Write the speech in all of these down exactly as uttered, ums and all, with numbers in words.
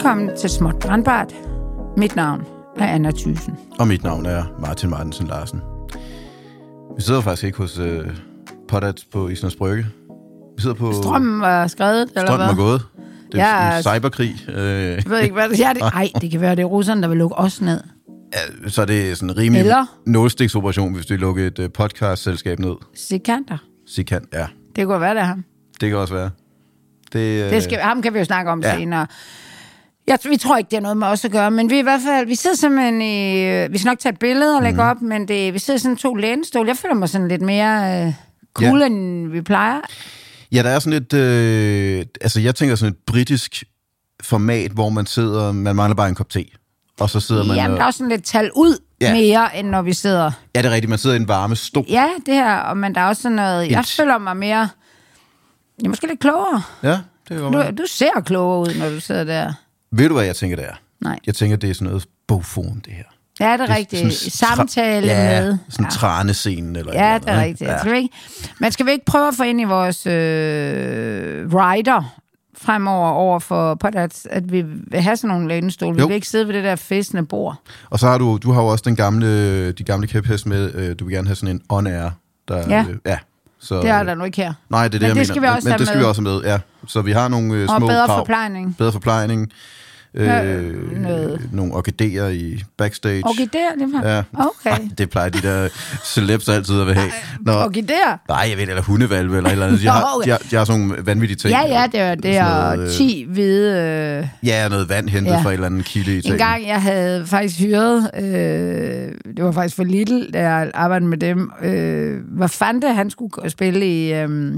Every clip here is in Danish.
Velkommen til Småt Brandbart. Mit navn er Anna Thyssen. Og mit navn er Martin Martensen Larsen. Vi sidder faktisk ikke hos uh, Podat på Islands Brygge. Vi sidder på... Strømmen var skrevet, eller hvad? Strømmen var gået. Det er ja, en cyberkrig. Jeg ved ikke, hvad det er. Ej, det kan være, det er russerne, der vil lukke os ned. Ja, så er det sådan en rimelig eller... nålstiksoperation, hvis du lukker et uh, podcast-selskab ned. Sikanter. Sikant, ja. Det kunne være, det er ham. Det kan også være. Det, uh... det skal, ham kan vi jo snakke om ja. senere. Jeg, vi tror ikke, det er noget med os at gøre, men vi i hvert fald, vi sidder simpelthen i, vi skal nok tage et billede og lægge mm. op, men det, vi sidder sådan to lænestol. Jeg føler mig sådan lidt mere øh, cool, ja. end vi plejer. Ja, der er sådan et, øh, altså jeg tænker sådan et britisk format, hvor man sidder, man mangler bare en kop te, og så sidder man... Jamen, og... der er også sådan lidt tal ud ja. mere, end når vi sidder... Ja, det er rigtigt, man sidder i en varme stol. Ja, det her, og men der er også sådan noget, et... jeg føler mig mere, jeg er måske lidt klogere. Ja, det er godt. Du, du ser klogere ud, når du sidder der. Ved du, hvad jeg tænker, det er? Nej. Jeg tænker, det er sådan noget bogform, det her. Ja, det er, det er rigtigt. Samtale tra- ja, med... sådan en ja. tranescene eller ja, eller det er rigtigt. Ja. Skal vi ikke, men skal vi ikke prøve at få ind i vores øh, rider fremover over for Podat, at vi vil have sådan nogle lænestole? Vi vil ikke sidde ved det der festende bord. Og så har du, du har jo også den gamle, de gamle kæphest med, øh, du vil gerne have sådan en on-air. Der, ja. Øh, ja. Så, det er der nu ikke her. Nej, det er det, men jeg det mener. Skal vi også men men det skal med. vi også have med, ja. Så vi har nogle øh, små og bedre krav. forplejning. Bedre forplejning. Øh, Noget. Nogle orkideer i backstage. Orkideer, det var? Ja. Okay. Ej, det plejer de der celebs altid at vil have. Når... Orkideer? Nej, jeg ved, eller hundevalve eller et eller andet. De har, de har, de har sådan nogle vanvittige ting. Ja, ja, det er, det er noget, ti hvide... Øh... Ja, noget vand hentet ja. fra en eller anden kilde i Italien. En gang, jeg havde faktisk hyret, øh, det var faktisk for Lidl, da jeg arbejdede med dem, øh, hvad fanden han skulle spille i... Øh,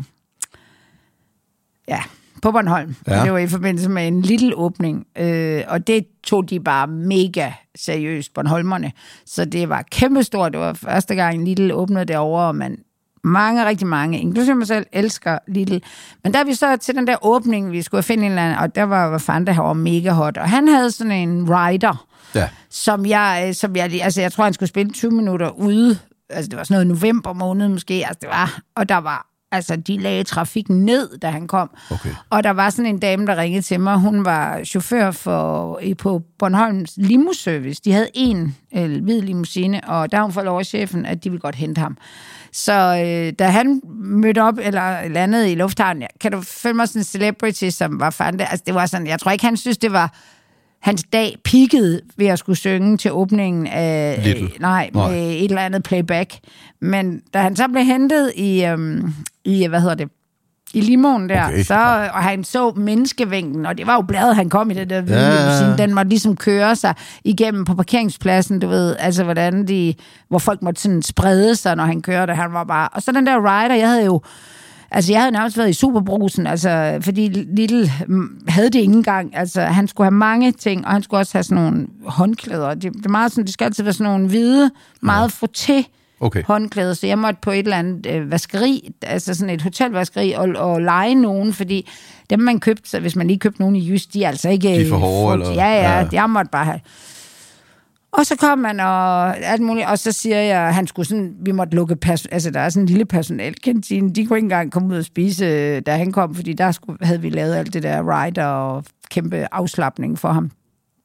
ja... på Bornholm. Ja. Det var i forbindelse med en lille åbning, øh, og det tog de bare mega seriøst, Bornholmerne. Så det var kæmpestort. Det var første gang Lidl åbnede derovre, og man, mange, rigtig mange, inklusive mig selv, elsker Lidl. Men der vi så til den der åbning, vi skulle finde en eller anden, og der var, hvad fanden, der var mega hot. Og han havde sådan en rider, ja. som jeg, som jeg, altså jeg tror, han skulle spille tyve minutter ude. Altså det var sådan noget november måned måske, altså det var, og der var altså, de lagde trafikken ned, da han kom. Okay. Og der var sådan en dame, der ringede til mig. Hun var chauffør for, på Bornholms limoservice. De havde en øh, hvid limousine, og der har hun fået lov af chefen, at de ville godt hente ham. Så øh, da han mødte op, eller landede i lufthavnen, kan du følge mig sådan en celebrity, som var fandme... Altså, det var sådan, jeg tror ikke, han synes, det var... Hans dag peakede ved at skulle synge til åbningen af... Little. Nej, med nej. et eller andet playback. Men da han så blev hentet i... Øhm, i, hvad hedder det, i limoen der, okay. så, og han så menneskevængden, og det var jo bladet, han kom i det der hvide ja. limousine, den måtte ligesom køre sig igennem på parkeringspladsen, du ved, altså hvordan de, hvor folk måtte sådan sprede sig, når han kørte, han var bare, og så den der rider, jeg havde jo, altså jeg havde nærmest været i Superbrusen, altså, fordi Lidl havde det ikke engang, altså han skulle have mange ting, og han skulle også have sådan nogle håndklæder, det, det er meget sådan, det skal altid være sådan nogle hvide, meget ja. frotté, Okay. håndklæder, så jeg måtte på et eller andet øh, vaskeri, altså sådan et hotelvaskeri, og, og lege nogen, fordi dem man købte, så hvis man lige købte nogen i Jysk, de er altså ikke... De er for hårde, eller... Ja, ja, ja, jeg måtte bare have. Og så kom man, og alt muligt, og så siger jeg, han skulle sådan, vi måtte lukke, pers- altså der er sådan en lille personalkantine, de kunne ikke engang komme ud og spise, da han kom, fordi der skulle, havde vi lavet alt det der rider og kæmpe afslapning for ham.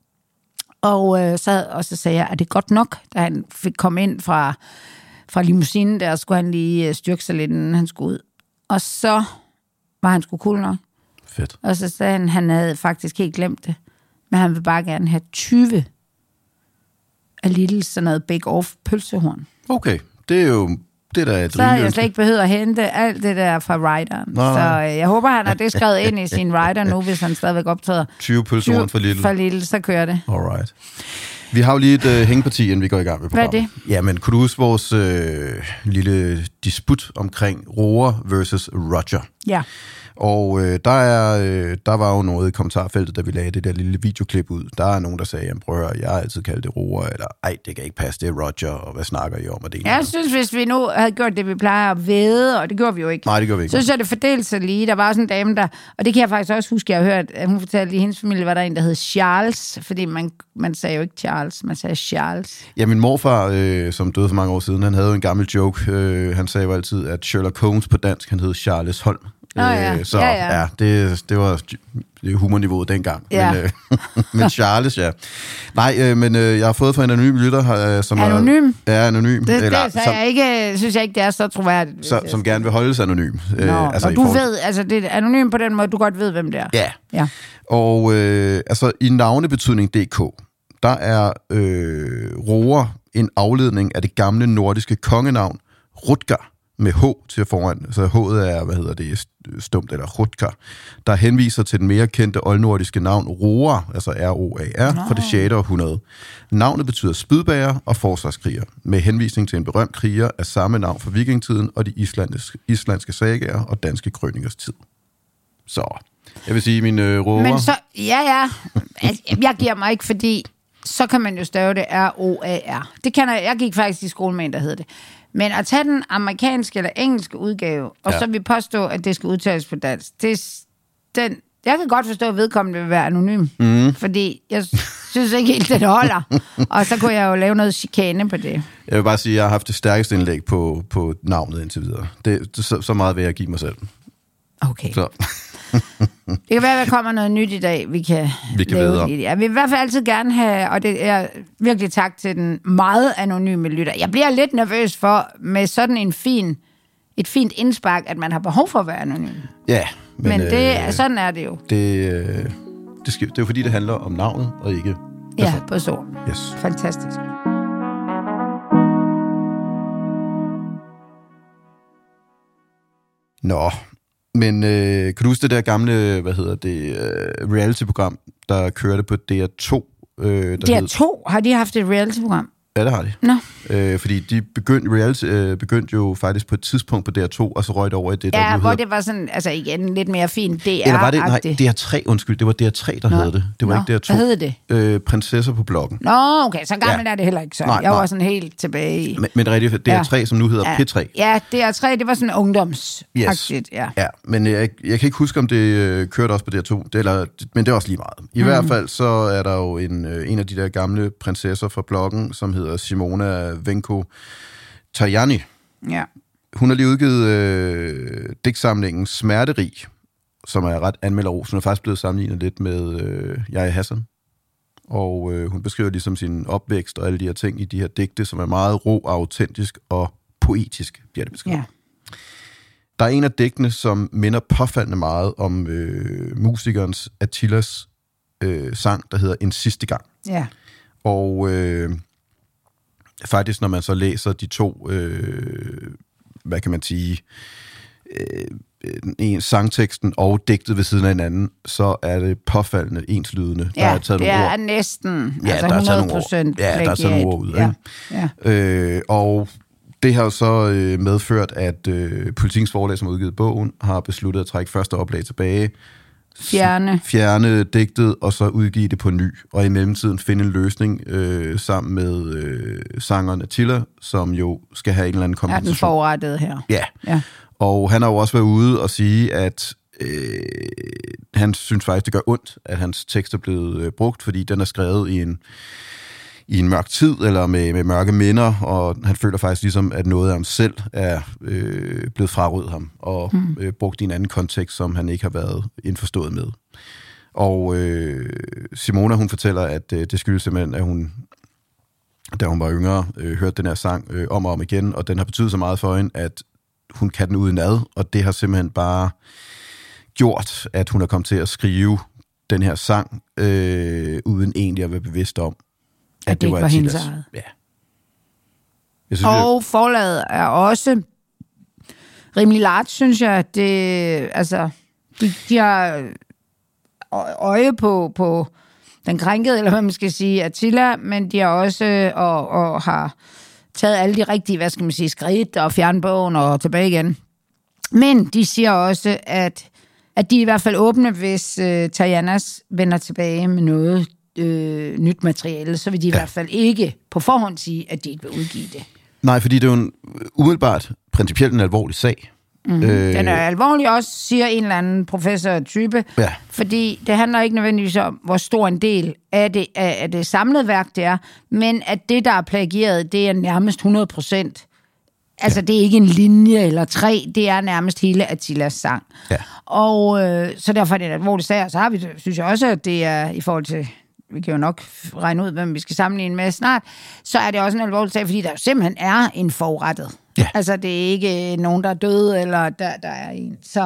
Og, øh, så, og så sagde jeg, er det godt nok, da han fik komme ind fra fra limousinen der, skulle han lige styrke sig lidt, inden han skulle ud. Og så var han sgu cool nok. Fedt. Og så sagde han, han havde faktisk helt glemt det, men han vil bare gerne have tyve af Lidl, sådan noget bake-off pølsehorn. Okay, det er jo det der er så har jeg slet ikke behøvet at hente alt det der fra rideren. Nej. Så jeg håber, han har det skrevet ind i sin rider nu, hvis han stadigvæk optræder. tyve pølsehorn fra Lidl. Fra Lidl, så kører det. Alright. Vi har jo lige et øh, hængeparti, inden vi går i gang med programmet. Hvad er det? Jamen, kunne du huske vores øh, lille disput omkring Roar versus Roger? Ja. Og øh, der, er, øh, der var jo noget i kommentarfeltet, da vi lagde det der lille videoklip ud. Der er nogen, der sagde, jamen prøv at høre, jeg har altid kaldt det Roar, eller ej, det kan ikke passe, det er Roger, og hvad snakker I om? Og det jeg noget. synes, hvis vi nu havde gjort det, vi plejer at væde, og det gjorde vi jo ikke. Nej, det gjorde vi ikke. Så synes jeg, det fordelte sig lige. Der var også en dame, der, og det kan jeg faktisk også huske, jeg har hørt, at hun fortalte, at i hendes familie var der en, der hed Charles, fordi man, man sagde jo ikke Charles, man sagde Charles. Ja, min morfar, øh, som døde for mange år siden, han havde jo en gammel joke. Øh, han sagde jo altid, at Sherlock Holmes på dansk, han hed Charles Holm. Oh, ja. Øh, så ja, ja. ja, det, det var det humorniveauet dengang. Ja. Men, øh, men Charles, ja. Nej, øh, men øh, jeg har fået fra en anonym lytter, øh, som anonym? er... Ja, anonym. Det, eller, det så som, jeg ikke, synes jeg ikke, det er så troværdigt. Så, som gerne vil holdes anonym. Nå, øh, altså, og du forhold... ved, altså det er anonym på den måde, du godt ved, hvem det er. Ja. ja. Og øh, altså i navnebetydning punktum d k, der er øh, roer en afledning af det gamle nordiske kongenavn Rutger med H til foran. Så H'et er, hvad hedder det, stumt, eller Rutger, der henviser til den mere kendte oldnordiske navn Roar, altså R O A R, fra det sjette århundrede. Navnet betyder spydbærer og forsvarskriger, med henvisning til en berømt kriger af samme navn fra vikingtiden og de islandske, islandske sagaer og danske krønikers tid. Så, jeg vil sige, mine øh, roer... Men så, ja, ja, jeg giver mig ikke, fordi så kan man jo stave det R O A R. Det kan jeg, jeg gik faktisk i skole med en, der hed det. Men at tage den amerikanske eller engelske udgave, og ja. så vi påstå, at det skal udtales på dansk, det, den, jeg kan godt forstå, at vedkommende vil være anonym. Mm. Fordi jeg synes ikke helt, det holder. Og så kunne jeg jo lave noget chikane på det. Jeg vil bare sige, at jeg har haft det stærkeste indlæg på, på navnet indtil videre. Det, det, så, så meget vil jeg give mig selv. Okay. Så. Det kan være, at der kommer noget nyt i dag, vi kan, vi kan lave det. Jeg vil i hvert fald altid gerne have, og det er virkelig tak til den meget anonyme lytter. Jeg bliver lidt nervøs for, med sådan en fin, et fint indspark, at man har behov for at være anonym. Ja. Men, men det, øh, sådan er det jo. Det, øh, det, skal, det er jo fordi, det handler om navnet, og ikke... Ja, på så. Yes. Fantastisk. Nå, men øh, kan du huske det der gamle, hvad hedder det, øh, reality-program, der kørte på D R to? Øh, D R to? Hed... Har de haft et reality-program? Ja, det har de. Nå. Øh, fordi de begyndte, reality, øh, begyndte jo faktisk på et tidspunkt på D R to, og så røg det over i det, der ja, hvor hedder... det var sådan, altså igen, lidt mere fint D R-agtigt. Eller var det, nej, D R tre, undskyld, det var D R tre, der hed det. Det var Nå. ikke D R to. Hvad hed det? Øh, Prinsesser på bloggen. Nå, okay, så gammel ja. er det heller ikke så. Nej, jeg var nej. sådan helt tilbage i... Men, men rigtigt, D R tre, ja. som nu hedder ja. P tre. Ja, D R tre, det var sådan ungdomsagtigt, yes. ja. Ja, men jeg, jeg kan ikke huske, om det øh, kørte også på D R to, det, eller, men det er også lige meget. I mm. hvert fald, så er der jo en, øh, en af de der gamle prinsesser fra bloggen, som hedder Simona Venko Tajani. Ja. Hun har lige udgivet øh, digtsamlingen Smerterig, som er ret anmelderos. Hun er faktisk blevet sammenlignet lidt med øh, Yahya Hassan. Og øh, hun beskriver ligesom sin opvækst og alle de her ting i de her digte, som er meget rå, autentisk og poetisk, bliver det beskrevet. Ja. Der er en af digtene, som minder påfaldende meget om øh, musikernes Attilas øh, sang, der hedder En sidste gang. Ja. Og øh, faktisk, når man så læser de to, øh, hvad kan man sige, øh, en sangteksten og digtet ved siden af hinanden, så er det påfaldende enslydende. Ja, der er taget det nogle er ord. næsten Ja, altså der er taget hundrede procent nogle ord. Ja, der er taget nogle ord ud. Ja. Ja. Øh, og det har så øh, medført, at øh, Politikens Forlag, som har udgivet bogen, har besluttet at trække første oplag tilbage, Fjerne. Fjerne digtet, og så udgive det på ny. Og i mellemtiden finde en løsning øh, sammen med øh, sangeren Attila, som jo skal have en eller anden kompensation. Er den forrettede her. Ja. ja. Og han har jo også været ude og sige, at øh, han synes faktisk, det gør ondt, at hans tekst er blevet øh, brugt, fordi den er skrevet i en, i en mørk tid, eller med, med mørke minder, og han føler faktisk ligesom, at noget af ham selv er øh, blevet frarøvet ham, og mm. øh, brugt i en anden kontekst, som han ikke har været indforstået med. Og øh, Simona, hun fortæller, at øh, det skyldes simpelthen, at hun, da hun var yngre, øh, hørte den her sang øh, om og om igen, og den har betydet så meget for hende, at hun kan den udenad, og det har simpelthen bare gjort, at hun er kommet til at skrive den her sang, øh, uden egentlig at være bevidst om, at, at det, det var, var hendes eget. Ja. Jeg synes, og det... forlaget er også rimelig large, synes jeg. Det, altså, de, de har øje på, på den krænkede, eller hvad man skal sige, Attila, men de har også og, og har taget alle de rigtige, hvad skal man sige, skridt og fjerne bogen og tilbage igen. Men de siger også, at, at de er i hvert fald åbne, hvis uh, Tajanas vender tilbage med noget øh, nyt materiale, så vil de i ja. hvert fald ikke på forhånd sige, at de ikke vil udgive det. Nej, fordi det er jo en, umiddelbart principielt en alvorlig sag. Mm-hmm. Øh... Den er alvorlig også, siger en eller anden professor-type, ja. fordi det handler ikke nødvendigvis om, hvor stor en del af det, af det samlede værk det er, men at det, der er plagieret, det er nærmest hundrede procent Altså, ja. Det er ikke en linje eller tre, det er nærmest hele Attilas sang. Ja. Og øh, så derfor er det en alvorlig sag, og så har vi, synes jeg også, at det er i forhold til, vi kan jo nok regne ud, hvem vi skal sammenligne med snart, så er det også en alvorlig sag, fordi der jo simpelthen er en forurettet. Ja. Altså, det er ikke nogen, der er døde, eller der, der er en. Så,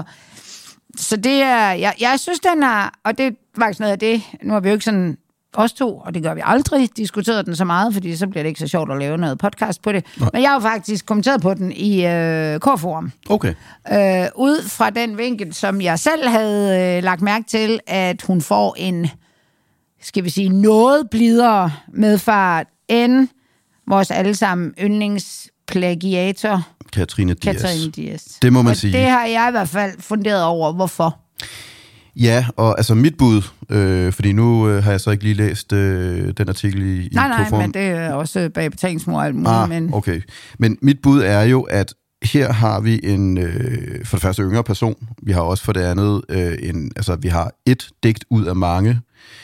så det er, jeg, jeg synes, den er, og det er faktisk noget af det, nu har vi jo ikke sådan os to, og det gør vi aldrig, diskuteret den så meget, fordi så bliver det ikke så sjovt at lave noget podcast på det. Nej. Men jeg har jo faktisk kommenteret på den i øh, K-forum. Okay. Øh, ud fra den vinkel, som jeg selv havde øh, lagt mærke til, at hun får en, skal vi sige, noget blidere medfart end vores allesammen yndlingsplagiator, Katrine Dias. Katrine Dias. Det må man og sige. Det har jeg i hvert fald funderet over, hvorfor. Ja, og altså mit bud, øh, fordi nu øh, har jeg så ikke lige læst øh, den artikel i, i Nej, nej, K-forum. men det er også bag betalingsmor og alt muligt. Ah, men... okay. Men mit bud er jo, at her har vi en, øh, for det første yngre person, vi har også for det andet, øh, en, altså vi har et digt ud af mange,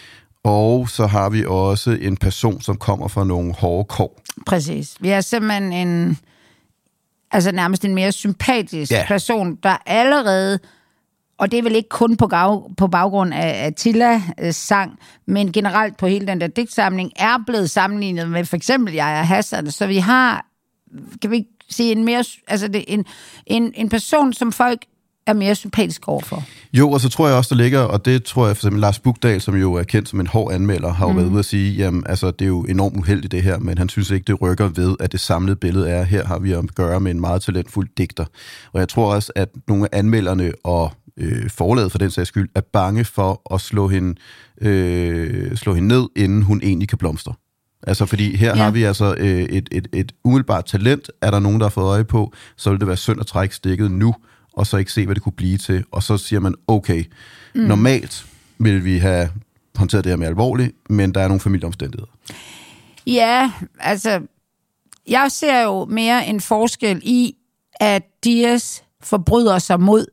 og så har vi også en person, som kommer fra nogle hårde kår. Præcis. Vi er simpelthen en, altså nærmest en mere sympatisk ja. person, der allerede, og det er vel ikke kun på, gav, på baggrund af Attilas sang, men generelt på hele den der digtsamling, er blevet sammenlignet med for eksempel Yahya Hassan. Så vi har, kan vi sige, en mere, altså det, en, en, en person, som folk er mere sympatisk overfor. Jo, og så tror jeg også, der ligger, og det tror jeg for eksempel Lars Bukdal, som jo er kendt som en hård anmelder, har jo mm. været ude at sige, jamen altså det er jo enormt uheldigt det her, men han synes ikke, det rykker ved, at det samlede billede er, her har vi at gøre med en meget talentfuld digter. Og jeg tror også, at nogle af anmelderne og øh, forlaget for den sags skyld, er bange for at slå hende, øh, slå hende ned, inden hun egentlig kan blomstre. Altså, fordi her ja. har vi altså øh, et, et, et umiddelbart talent, er der nogen, der har fået øje på, så vil det være synd at trække stikket nu, og så ikke se, hvad det kunne blive til. Og så siger man, okay, mm. normalt vil vi have håndteret det her med alvorligt, men der er nogle familieomstændigheder. Ja, altså, jeg ser jo mere en forskel i, at Dias forbryder sig mod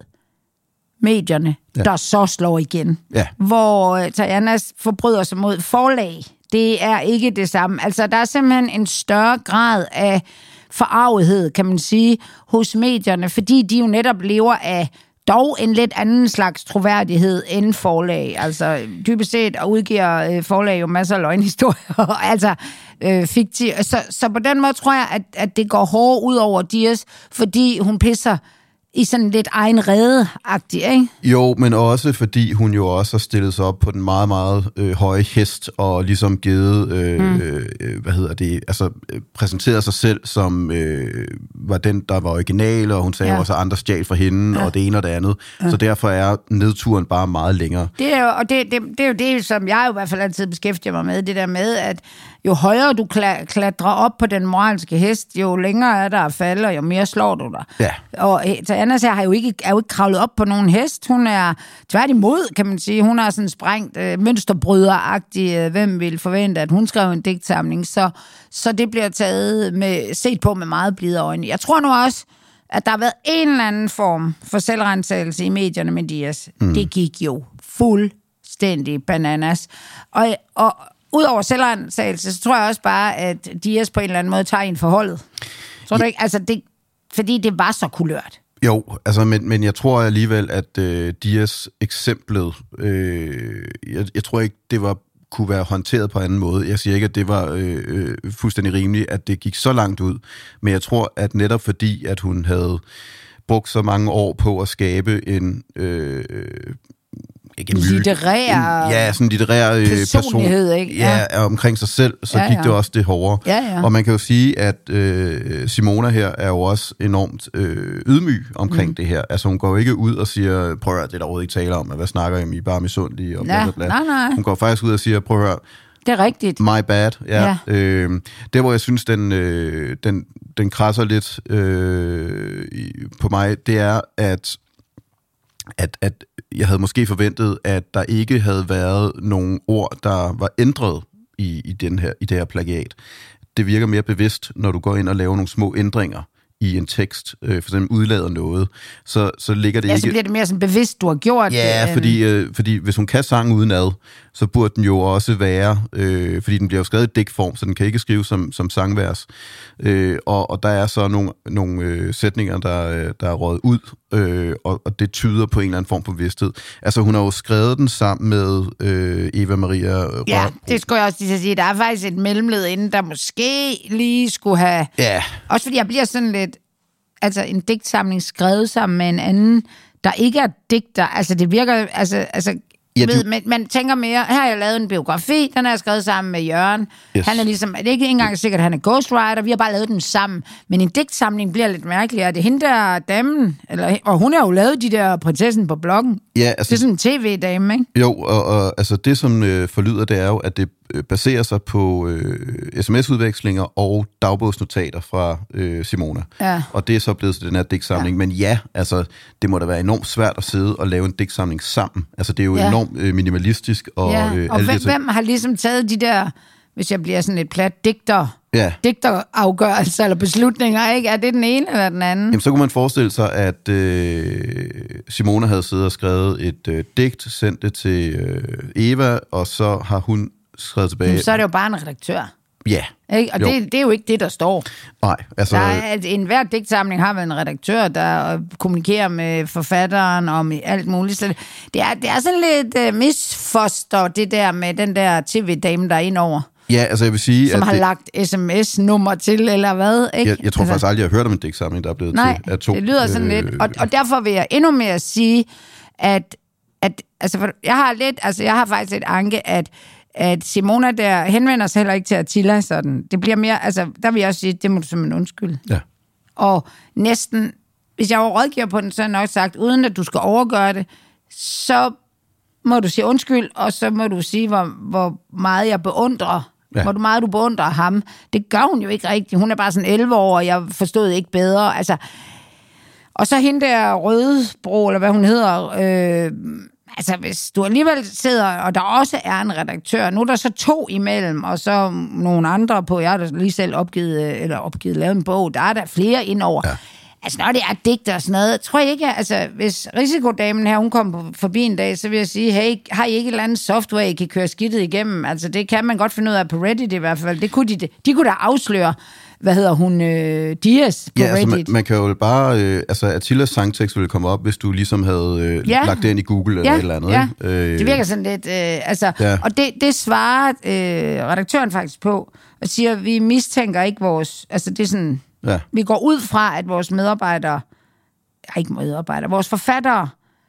medierne, ja. der så slår igen. Ja. Hvor uh, Tayanas forbryder sig mod forlag. Det er ikke det samme. Altså, der er simpelthen en større grad af forarvethed, kan man sige, hos medierne, fordi de jo netop lever af dog en lidt anden slags troværdighed end forlag. Altså, dybest set og udgiver øh, forlag jo masser af løgnhistorier, altså øh, fiktiv. Så, så på den måde tror jeg, at, at det går hårdt ud over Dias, fordi hun pisser i sådan lidt egen rede-agtig, ikke? Jo, men også fordi hun jo også har stillet sig op på den meget, meget øh, høje hest, og ligesom givet, øh, mm. øh, hvad hedder det, altså øh, præsenteret sig selv som, øh, var den, der var original, og hun sagde ja. også, at andre stjal fra hende, ja. og det ene og det andet. Ja. Så derfor er nedturen bare meget længere. Det er jo, og det, det, det er jo det, som jeg jo i hvert fald altid beskæftiger mig med, det der med, at jo højere du klatrer op på den moralske hest, jo længere er der at falde, og jo mere slår du dig. Ja. Og Anna har jo ikke, er jo ikke kravlet op på nogen hest. Hun er tværtimod, kan man sige. Hun er sådan sprængt øh, mønsterbryder-agtig. Øh, hvem vil forvente, at hun skrev en digtsamling? Så, så det bliver taget med, set på med meget blide øjne. Jeg tror nu også, at der har været en eller anden form for selvrensagelse i medierne med Dias. Mm. Det gik jo fuldstændig bananas. Og, og udover selvrensagelse, så tror jeg også bare, at Dias på en eller anden måde tager en forholdet. Tror du ikke? Altså, det, fordi det var så kulørt. Jo, altså, men, men jeg tror alligevel, at øh, Dias eksemplet, øh, jeg, jeg tror ikke, det var kunne være håndteret på anden måde. Jeg siger ikke, at det var øh, øh, fuldstændig rimeligt, at det gik så langt ud, men jeg tror, at netop fordi, at hun havde brugt så mange år på at skabe en... Øh, ikke en litterær en, ja, sådan en litterær øh, personlighed, person, ikke? Ja, ja, omkring sig selv, så ja, ja. gik det også det hårdere. Ja, ja. Og man kan jo sige, at øh, Simona her er jo også enormt øh, ydmyg omkring mm. det her. Altså hun går jo ikke ud og siger, prøv at høre, det er der overhovedet ikke tale om, hvad snakker I om, I er bare misundelige og bla, bla, bla. Nej, nej. Hun går faktisk ud og siger, prøv at høre, det er rigtigt. My bad. Ja. Ja. Øh, det, hvor jeg synes, den, øh, den, den krasser lidt øh, på mig, det er, at At, at jeg havde måske forventet, at der ikke havde været nogen ord, der var ændret i, i, den her, i det her plagiat. Det virker mere bevidst, når du går ind og laver nogle små ændringer i en tekst, øh, for eksempel udlader noget, så, så ligger det ja, ikke... Ja, så bliver det mere sådan bevidst, du har gjort ja, det. fordi, øh, fordi hvis hun kan sange udenad, så burde den jo også være, øh, fordi den bliver jo skrevet i digtform, så den kan ikke skrives som, som sangvers. Øh, og, og der er så nogle, nogle øh, sætninger, der, der er røget ud, øh, og, og det tyder på en eller anden form for bevidsthed. Altså, hun har jo skrevet den sammen med øh, Eva Maria Rørbro. Ja, det skulle jeg også lige sige. Der er faktisk et mellemled inden, der måske lige skulle have... Ja. Også fordi jeg bliver sådan lidt... Altså, en digtsamling skrevet sammen med en anden, der ikke er digter. Altså, det virker... Altså, altså ja, ved, du... man, man tænker mere... Her har jeg lavet en biografi, den har jeg skrevet sammen med Jørgen. Yes. Han er ligesom... Det er ikke engang sikkert, at han er ghostwriter. Vi har bare lavet den sammen. Men en digtsamling bliver lidt mærkelig. Er det hende der damen? Eller, og hun har jo lavet de der prinsessen på bloggen. Ja, altså... Det er sådan en tv-dame, ikke? Jo, og, og altså det, som øh, forlyder, det er jo, at det baserer sig på øh, sms-udvekslinger og dagbogsnotater fra øh, Simona. Ja. Og det er så blevet til den her digtsamling. Ja. Men ja, altså, det må da være enormt svært at sidde og lave en digtsamling sammen. Altså, det er jo ja. enormt øh, minimalistisk. Og, ja. øh, og hvem, det, hvem har ligesom taget de der, hvis jeg bliver sådan et plat, digter, ja. digterafgørelser eller beslutninger, ikke? Er det den ene eller den anden? Jamen, så kunne man forestille sig, at øh, Simona havde siddet og skrevet et øh, digt, sendt det til øh, Eva, og så har hun skrevet tilbage. Men så er det jo bare en redaktør. Ja. Ikke? Og det, det er jo ikke det, der står. Nej. Altså... Der er, en hver digtsamling har vel en redaktør, der kommunikerer med forfatteren om alt muligt. Så det er, det er sådan lidt uh, misfoster, det der med den der tv-dame, der er indover. Ja, altså jeg vil sige... Som at har det... lagt sms-nummer til, eller hvad, ikke? Jeg, jeg tror altså... faktisk aldrig, jeg har hørt om en digtsamling, der er blevet Nej, til af to. det lyder sådan øh... lidt. Og, og derfor vil jeg endnu mere sige, at, at altså, for jeg har lidt, altså jeg har faktisk et anke, at at Simona der henvender sig heller ikke til Attila sådan. Det bliver mere, altså, der vil jeg også sige, det må du simpelthen undskylde. Ja. Og næsten, hvis jeg var rådgiver på den, så har jeg nok sagt, uden at du skal overgøre det, så må du sige undskyld, og så må du sige, hvor, hvor meget jeg beundrer, ja. hvor meget du beundrer ham. Det gør hun jo ikke rigtigt. Hun er bare sådan elleve år, og jeg forstod ikke bedre. Altså, og så hende der Rødbro, eller hvad hun hedder, øh, altså, hvis du alligevel sidder, og der også er en redaktør, nu er der så to imellem, og så nogle andre på, jeg har lige selv opgivet, eller opgivet, lavet en bog, der er der flere indover. Ja. Altså, når det er digter og sådan noget, tror jeg ikke, altså, hvis risikodamen her, hun kom forbi en dag, så vil jeg sige, hey, har I ikke et eller andet software, I kan køre skidtet igennem? Altså, det kan man godt finde ud af på Reddit i hvert fald. Det kunne de, de kunne da afsløre, hvad hedder hun, øh, Dias på ja, Reddit. Altså, man, man kan jo bare, øh, altså Attilas sangtekst ville komme op, hvis du ligesom havde øh, ja. lagt det ind i Google eller ja. et eller andet. Ja. Øh, det virker sådan lidt, øh, altså, ja. og det, det svarer øh, redaktøren faktisk på, og siger, vi mistænker ikke vores, altså det er sådan, ja. vi går ud fra, at vores medarbejdere, ikke medarbejdere, vores forfattere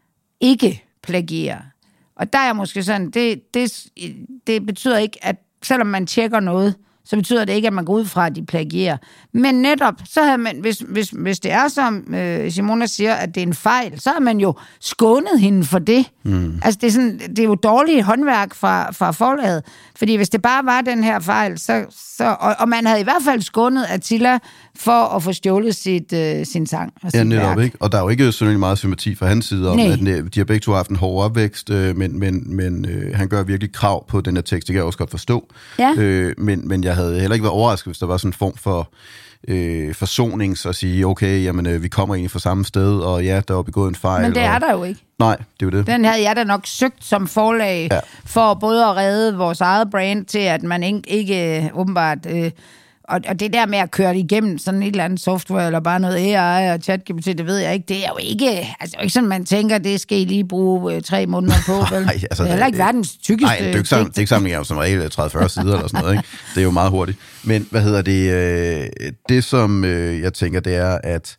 ikke plagierer. Og der er måske sådan, det, det, det betyder ikke, at selvom man tjekker noget, så betyder det ikke, at man går ud fra, at de plagierer. Men netop, så havde man, hvis, hvis, hvis det er, som øh, Simona siger, at det er en fejl, så har man jo skånet hende for det. Mm. Altså, det er, sådan, det er jo dårligt håndværk fra, fra forlaget. Fordi hvis det bare var den her fejl, så, så, og, og man havde i hvert fald skånet Attila for at få stjålet sit, øh, sin sang. Og ja, netop, ikke? Og der er jo ikke så meget sympati fra hans side om, Nej. at de har begge to haft en hård opvækst, øh, men, men, men øh, han gør virkelig krav på den her tekst. Det kan jeg også godt forstå. Ja. Øh, men, men jeg havde heller ikke været overrasket, hvis der var sådan en form for øh, forsonings at sige, okay, jamen, øh, vi kommer egentlig fra samme sted, og ja, der er begået en fejl. Men det er og... der jo ikke. Nej, det er jo det. Den havde jeg da nok søgt som forlag, ja. for både at redde vores eget brand til, at man ikke, ikke åbenbart... Øh, og, og det der med at køre det igennem sådan et eller andet software, eller bare noget A I og ChatGPT, det ved jeg ikke, det er jo ikke, altså ikke sådan, man tænker, det skal I lige bruge øh, tre måneder på, vel? Nej, altså, det er heller ikke verdens tykkeste. Nej, det er ikke jo som regel tredive til fyrre sider eller sådan noget, ikke? Det er jo meget hurtigt. Men hvad hedder det, øh, det som øh, jeg tænker, det er, at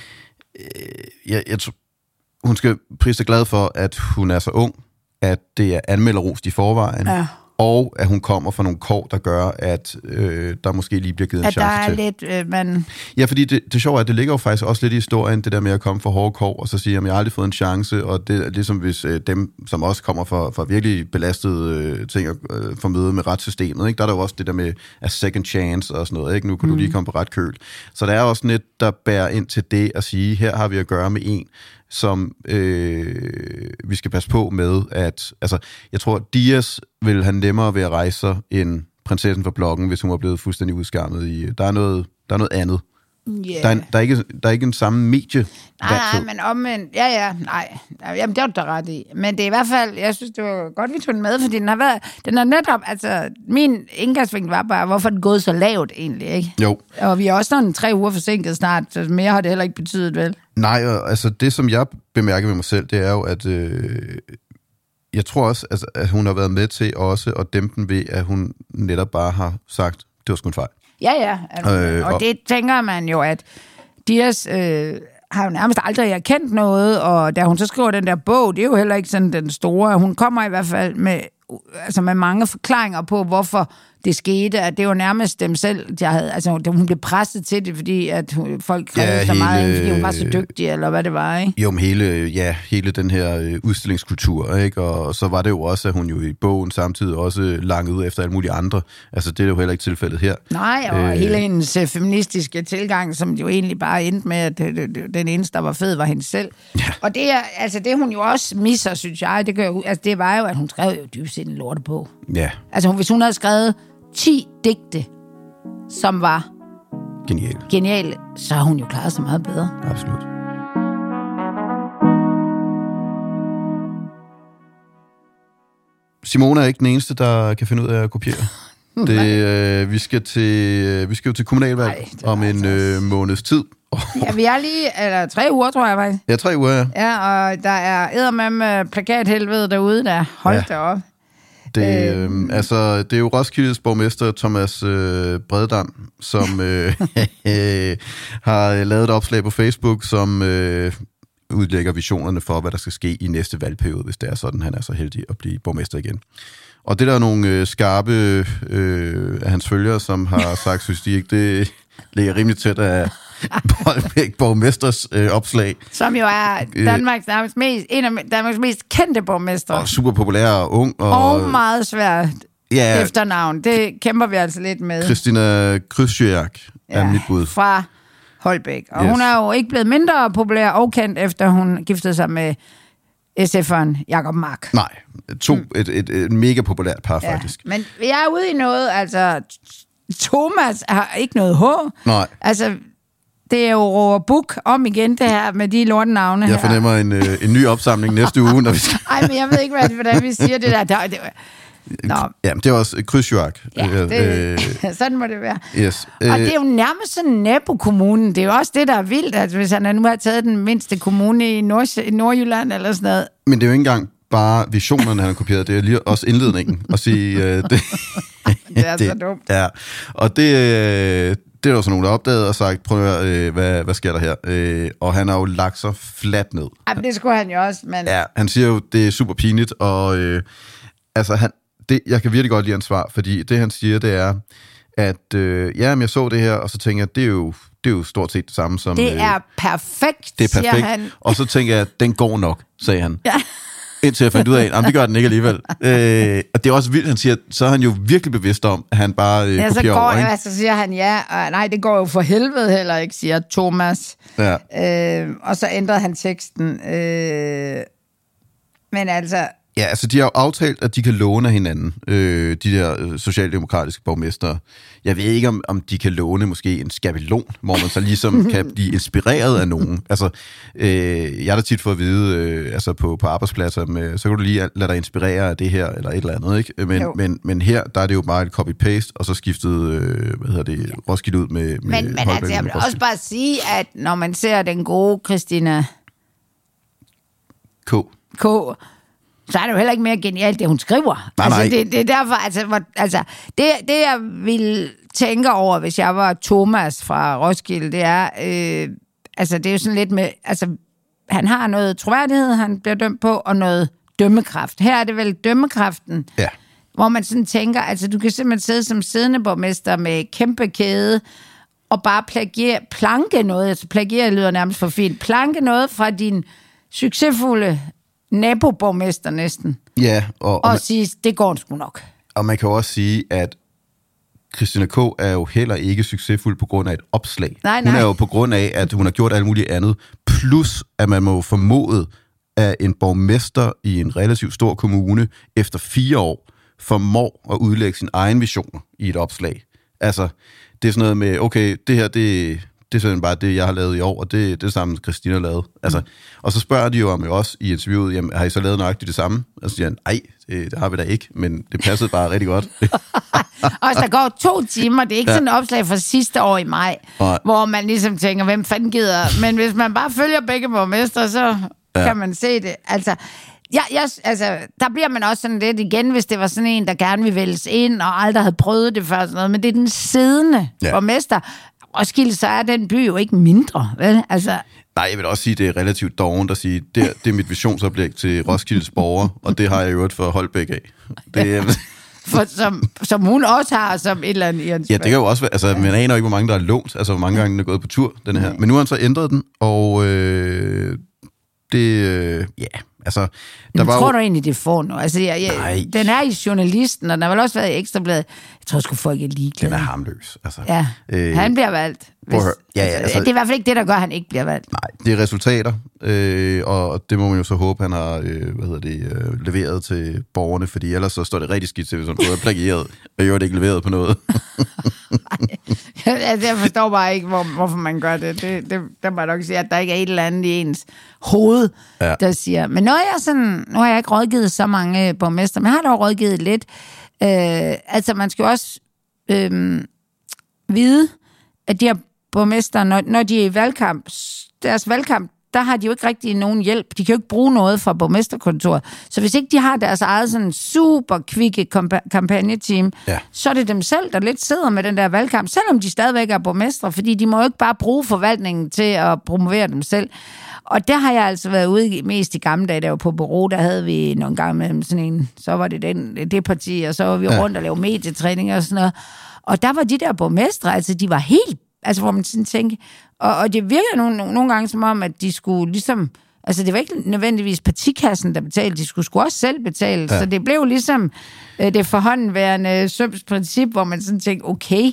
øh, jeg, jeg tror, hun skal prise sig glad for, at hun er så ung, at det er anmelderrost i forvejen. Ja. Og at hun kommer fra nogle kår, der gør, at øh, der måske lige bliver givet en at chance der er til. Lidt, øh, man... Ja, fordi det, det sjove er, at det ligger jo faktisk også lidt i historien, det der med at komme fra hårde kår, og så sige, at jeg har aldrig fået en chance, og det er ligesom hvis øh, dem, som også kommer fra, fra virkelig belastede øh, ting, øh, får møde med retssystemet, ikke? Der er der jo også det der med a second chance og sådan noget, ikke? Nu kan mm. du lige komme på ret køl. Så der er også lidt, der bærer ind til det at sige, her har vi at gøre med en, som øh, vi skal passe på med, at, altså, jeg tror, Dias vil have nemmere ved at rejse sig end prinsessen fra bloggen, hvis hun var blevet fuldstændig udskammet i, der er noget, der er noget andet Yeah. Der, er, der, er ikke, der er ikke en samme medie. Nej, nej, men omvendt, ja, ja, nej. Jamen, det er du da ret i. Men det er i hvert fald, jeg synes, det var godt, vi tog den med, fordi den har været, den er netop, altså, min indgangsvinkel var bare, hvorfor den gået så lavt egentlig, ikke? Jo. Og vi er også sådan tre uger forsinket snart, så mere har det heller ikke betydet, vel? Nej, altså, det som jeg bemærker ved mig selv, det er jo, at øh, jeg tror også, altså, at hun har været med til også at dæmpe den ved, at hun netop bare har sagt, det var sgu en fejl. Ja, ja. Altså, øh, og, og det tænker man jo, at Dias øh, har jo nærmest aldrig erkendt noget, og da hun så skriver den der bog, det er jo heller ikke sådan den store. Hun kommer i hvert fald med, altså med mange forklaringer på, hvorfor det skete, at det var nærmest dem selv, der havde, altså hun blev presset til det, fordi at folk krævede ja, så hele, meget, fordi hun var så dygtig, eller hvad det var, ikke? Jo, men hele, ja, hele den her udstillingskultur, ikke? Og så var det jo også, at hun jo i bogen samtidig også langede ud efter alle mulige andre. Altså, det er jo heller ikke tilfældet her. Nej, og øh, hele hendes feministiske tilgang, som jo egentlig bare endte med, at den eneste, der var fed, var hende selv. Ja. Og det er, altså, det hun jo også misser, synes jeg, det, gør, altså, det var jo, at hun skrev jo dybest set en lortebog. Ja. Altså, hvis hun havde skrevet ti digte, som var geniale. geniale, så har hun jo klaret sig meget bedre. Absolut. Simone er ikke den eneste, der kan finde ud af at kopiere. Det, øh, vi, skal til, vi skal jo til kommunalvalg Ej, om en øh, måneds tid. Ja, vi er lige, eller tre uger, tror jeg faktisk. Ja, tre uger, ja. Ja, og der er eddermame plakathelvede derude, der holdt ja. derop. Det, øh, altså, det er jo Roskildes borgmester Thomas øh, Breddam, som øh, har lavet et opslag på Facebook, som øh, udlægger visionerne for, hvad der skal ske i næste valgperiode, hvis det er sådan, han er så heldig at blive borgmester igen. Og det der er nogle øh, skarpe øh, af hans følgere, som har sagt, synes de ikke, det ligger rimelig tæt af Bolbæk borgmesters øh, opslag. Som jo er Danmarks, Danmarks mest, en af Danmarks mest kendte borgmestre. Og super populær og ung. Og, og meget svært ja, efternavn. Det kæmper vi altså lidt med. Christina Krysjak er ja, mit bud. Fra Holbæk. Og yes. hun er jo ikke blevet mindre populær og kendt, efter hun giftede sig med S F'eren Jacob Mark. Nej, to, mm. et, et, et mega populært par ja. faktisk. Men jeg er ude i noget, altså Thomas har ikke noget H. Nej. Altså det er jo Roar Buk om igen, det her med de lortenavne her. Jeg fornemmer en, øh, en ny opsamling næste uge, når vi skal... Ej, men jeg ved ikke, hvad, hvordan vi siger det der. Det, det, Nå. Ja, det er også Krysjak. Ja, det, øh, sådan må det være. Yes. Og det er jo nærmest sådan nabokommunen. Det er jo også det, der er vildt, at hvis han nu har taget den mindste kommune i Nord- i Nordjylland eller sådan noget. Men det er jo ikke engang bare visionerne, han har kopieret. Det er lige også indledningen at sige... Øh, det, det er det, så dumt. Ja, og det... Øh, Det er der så nogen, der har opdaget og sagt, prøv at høre, øh, hvad, hvad sker der her? Øh, og han har jo lagt sig fladt ned. Jamen, det skulle han jo også, men... Ja, han siger jo, det er super pinligt, og øh, altså, han, det, jeg kan virkelig godt lide hans svar, fordi det, han siger, det er, at øh, ja, men jeg så det her, og så tænker jeg, det er jo, det er jo stort set det samme som... Det er perfekt, det er perfekt. Siger han. Og så tænker jeg, den går nok, sagde han. Ja. Indtil jeg fandt ud af, at det gør den ikke alligevel. Øh, og det er også vildt, han siger, så er han jo virkelig bevidst om, at han bare øh, ja, kopierer så går, over. Ja, så siger han ja, og nej, det går jo for helvede heller ikke, siger Thomas. Ja. Øh, og så ændrede han teksten. Øh, men altså... Ja, altså de har jo aftalt, at de kan låne hinanden, øh, de der socialdemokratiske borgmestre. Jeg ved ikke, om, om de kan låne måske en skabelon, hvor man så ligesom kan blive inspireret af nogen. Altså, øh, jeg har da tit fået at vide, øh, altså på, på arbejdspladser, med, så kan du lige lade dig inspirere af det her, eller et eller andet, ikke? Men, men, men her, der er det jo bare et copy-paste, og så skiftet, øh, hvad hedder det, Roskilde ud med... med men men altså, jeg vil også bare sige, at når man ser den gode Christina... K. K., så er det jo heller ikke mere genialt, det hun skriver. Nej, altså, nej. Det, det er derfor, altså, hvor, altså det, det jeg ville tænke over, hvis jeg var Thomas fra Roskilde, det er, øh, altså det er jo sådan lidt med, altså han har noget troværdighed, han bliver dømt på, og noget dømmekraft. Her er det vel dømmekraften, ja. Hvor man sådan tænker, altså du kan simpelthen sidde som siddende borgmester med kæmpe kæde, og bare plagiere, planke noget, altså plagiere lyder nærmest for fint, planke noget fra din succesfulde naboborgmester næsten. Ja. Og, og, og man, sige, det går sgu nok. Og man kan også sige, at Christina K. er jo heller ikke succesfuld på grund af et opslag. Nej, nej. Hun er jo på grund af, at hun har gjort alt muligt andet. Plus, at man må formode, at en borgmester i en relativt stor kommune efter fire år formår at udlægge sin egen visioner i et opslag. Altså, det er sådan noget med, okay, det her, det, det det er sådan bare det, jeg har lavet i år, og det, det er samme, Christina har lavet. Altså, mm. Og så spørger de jo om jo også i interviewet, jamen, har I så lavet nøjagtigt det samme? Og så siger han, nej, det, det har vi da ikke, men det passede bare rigtig godt. Og der går to timer, det er ikke ja. sådan et opslag fra sidste år i maj, Nej. hvor man ligesom tænker, hvem fanden gider? Men hvis man bare følger begge borgmestre, så ja. kan man se det. Altså, ja, jeg, altså, der bliver man også sådan lidt igen, hvis det var sådan en, der gerne vil vælges ind, og aldrig havde prøvet det før, sådan noget. Men det er den siddende ja. borgmester. Roskilde, så er den by jo ikke mindre, vel? Altså... Nej, jeg vil også sige, at det er relativt dovent at sige, det, det er mit visionsoplæg til Roskildes borgere, og det har jeg jo øvrigt for Holbæk af. Det, ja. For, som, som hun også har, som et eller andet... Ja, det kan jo også være, altså, man aner ikke, hvor mange der er lånt, altså, hvor mange gange den er gået på tur, den her. Men nu har han så ændret den, og øh, det, øh, ja, altså... Der Men var tror jo... du egentlig, det får nu? Altså, jeg, jeg, den er i Journalisten, og den har vel også været i Ekstrabladet. Jeg tror sgu, folk er ligeglade. Den er harmløs, altså. Ja, øh, han bliver valgt. Hvis, ja, ja, altså, det er i hvert fald ikke det, der gør, at han ikke bliver valgt. Nej, det er resultater, øh, og det må man jo så håbe, han har øh, hvad hedder det, øh, leveret til borgerne, fordi ellers så står det rigtig skidt til, hvis han både er plagieret, og jo ikke leveret på noget. Altså, jeg forstår bare ikke, hvor, hvorfor man gør det. Det, det. Der må jeg nok sige, at der ikke er et eller andet i ens hoved, ja. der siger... Men når jeg sådan... Nu har jeg ikke rådgivet så mange borgmester, men jeg har dog rådgivet lidt. Øh, altså, man skal jo også øh, vide, at de her borgmester, når, når de er i valgkamp, deres valgkamp, der har de jo ikke rigtig nogen hjælp. De kan jo ikke bruge noget fra borgmesterkontoret. Så hvis ikke de har deres eget sådan super kvikke kampagneteam, ja. så er det dem selv, der lidt sidder med den der valgkamp, selvom de stadigvæk er borgmestre, fordi de må jo ikke bare bruge forvaltningen til at promovere dem selv. Og der har jeg altså været ude mest i gamle dage, der var på bureau, der havde vi nogle gange med sådan en, så var det den, det parti, og så var vi ja. rundt og lavede medietræning og sådan noget. Og der var de der borgmestre, altså de var helt, altså hvor man sådan tænker, og, og det virker nogle, nogle gange som om, at de skulle ligesom, altså det var ikke nødvendigvis partikassen, der betalte, de skulle, skulle også selv betale, ja. så det blev ligesom øh, det forhåndenværende Søms princip, hvor man sådan tænkte, okay,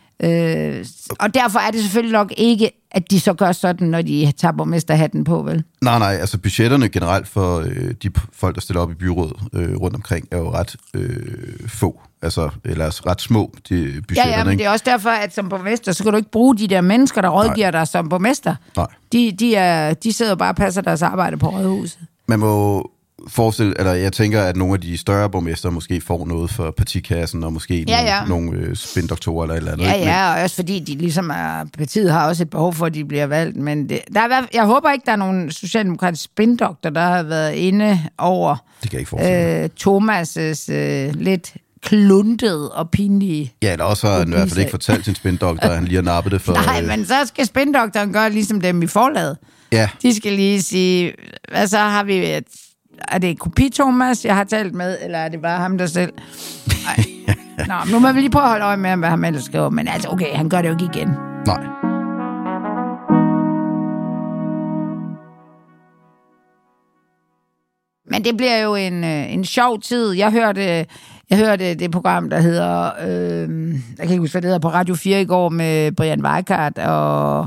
øh, og derfor er det selvfølgelig nok ikke, at de så gør sådan, når de tager borgmesterhatten på, vel? Nej, nej, altså budgetterne generelt for øh, de folk, der stiller op i byrådet øh, rundt omkring, er jo ret øh, få. Altså, eller ret små, de budgetterne. Ja, ja, men det er også derfor, at som borgmester, så kan du ikke bruge de der mennesker, der rådgiver Nej. dig som borgmester. Nej. De, de, er, de sidder jo bare og passer deres arbejde på rådhuset. Man må forestille, eller jeg tænker, at nogle af de større borgmester måske får noget for partikassen, og måske ja, ja. nogle, nogle øh, spindoktorer eller et eller andet. Ja, ja, og også fordi de ligesom er, partiet har også et behov for, at de bliver valgt, men det, der er, jeg håber ikke, der er nogen socialdemokratiske spindokter, der har været inde over det kan jeg ikke forestille. øh, Thomas' øh, lidt kluntet og pinlige. Ja, eller også har han i hvert fald ikke fortalt sin spindoktor, at han lige har nappet det for... Nej, men så skal spindoktoren gøre ligesom dem i forlaget. Ja. De skal lige sige, hvad så har vi... Et, er det kopi Thomas, jeg har talt med, eller er det bare ham der selv? Nej. Nå, nu må vi lige prøve at holde øje med, hvad han ellers skriver. Men altså, okay, han gør det jo ikke igen. Nej. Men det bliver jo en, en sjov tid. Jeg hørte, jeg hørte det program, der hedder... Øh, jeg kan ikke huske, hvad det hedder, på Radio fire i går med Brian Weikart og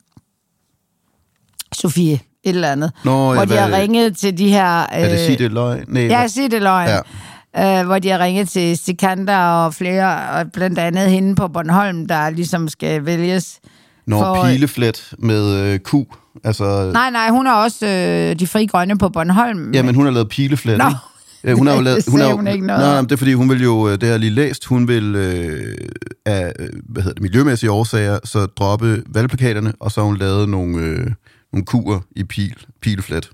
Sofie et eller andet. Nå, hvor ja, de har ringet til de her... Øh, er det Sig det løgn? Nej, ja, Sig det løgn. Ja. Øh, hvor de har ringet til Sikander og flere, og blandt andet hende på Bornholm, der ligesom skal vælges. Nå, for... Pileflet med øh, Q. Altså... Nej, nej, hun er også øh, de Frie Grønne på Bornholm. Ja, men hun har lavet Pileflet. Nå. Ja, hun har jo lavet, hun har, hun ikke noget. Nej, det er fordi, hun vil jo, det har jeg lige læst, hun vil øh, af hvad hedder det, miljømæssige årsager, så droppe valgplakaterne, og så har hun lavet nogle, øh, nogle kurer i pil, pileflet.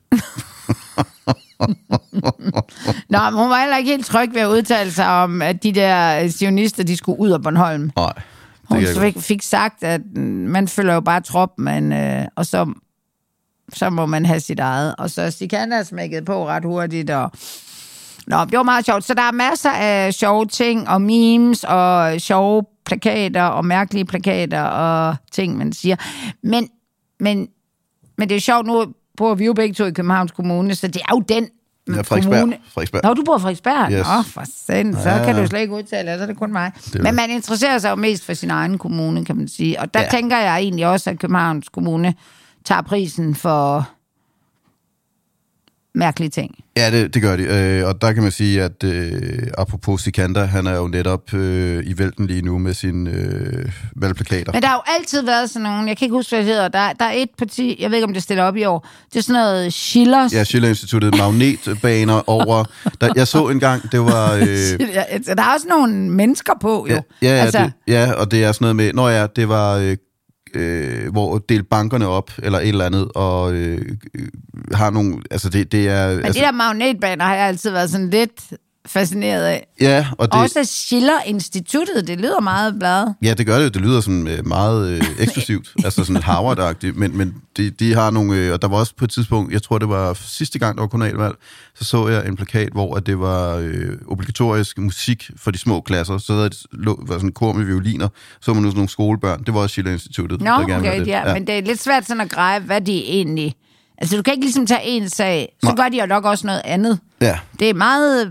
Nå, men hun var heller ikke helt tryg ved at udtale sig om, at de der sionister, de skulle ud af Bornholm. Nej. Hun fik, fik sagt, at man følger jo bare trop, men, øh, og så, så må man have sit eget. Og så Sikander smækket på ret hurtigt, og nå, det var meget sjovt. Så der er masser af sjove ting, og memes, og sjove plakater, og mærkelige plakater, og ting, man siger. Men, men, men det er sjovt, nu bor vi jo begge to i Københavns Kommune, så det er jo den ja, Frederiksberg. Frederiksberg. Nå, du bor i Frederiksberg? Yes. Nå, for sand, så ja, kan du slet ikke udtale, så er det kun mig. Det men man interesserer sig jo mest for sin egen kommune, kan man sige. Og der ja. tænker jeg egentlig også, at Københavns Kommune tager prisen for mærkelige ting. Ja, det, det gør de. Øh, og der kan man sige, at øh, apropos Sikander, han er jo netop øh, i vælten lige nu med sine øh, valgplakater. Men der har jo altid været sådan nogle, jeg kan ikke huske, hvad det hedder, der, der er et parti, jeg ved ikke, om det stiller op i år, det er sådan noget Schillers. Ja, Schiller-instituttet, magnetbaner over. Der, jeg så engang, det var... Øh, der er også nogle mennesker på, jo. Ja, ja, ja, altså, det, ja og det er sådan noget med, nå ja, det var... Øh, Øh, hvor delte bankerne op, eller et eller andet, og øh, øh, har nogle, altså det, det er... Men altså, de der magnetbaner har jeg altid været sådan lidt fascineret af. Ja, og det... Også Schiller-instituttet, det lyder meget bladet. Ja, det gør det, det lyder sådan øh, meget øh, eksklusivt, altså sådan Harvard-agtigt, men, men de, de har nogle, øh, og der var også på et tidspunkt, jeg tror det var sidste gang, der var kommunalvalg, så så jeg en plakat, hvor at det var øh, obligatorisk musik for de små klasser, så der var sådan en kor med violiner, så var man sådan nogle skolebørn, det var også Schiller-instituttet. Nå, okay, ja, ja, men det er lidt svært sådan at greje, hvad de egentlig... Altså, du kan ikke ligesom tage en sag, så gør de jo nok også noget andet. Ja. Det er meget...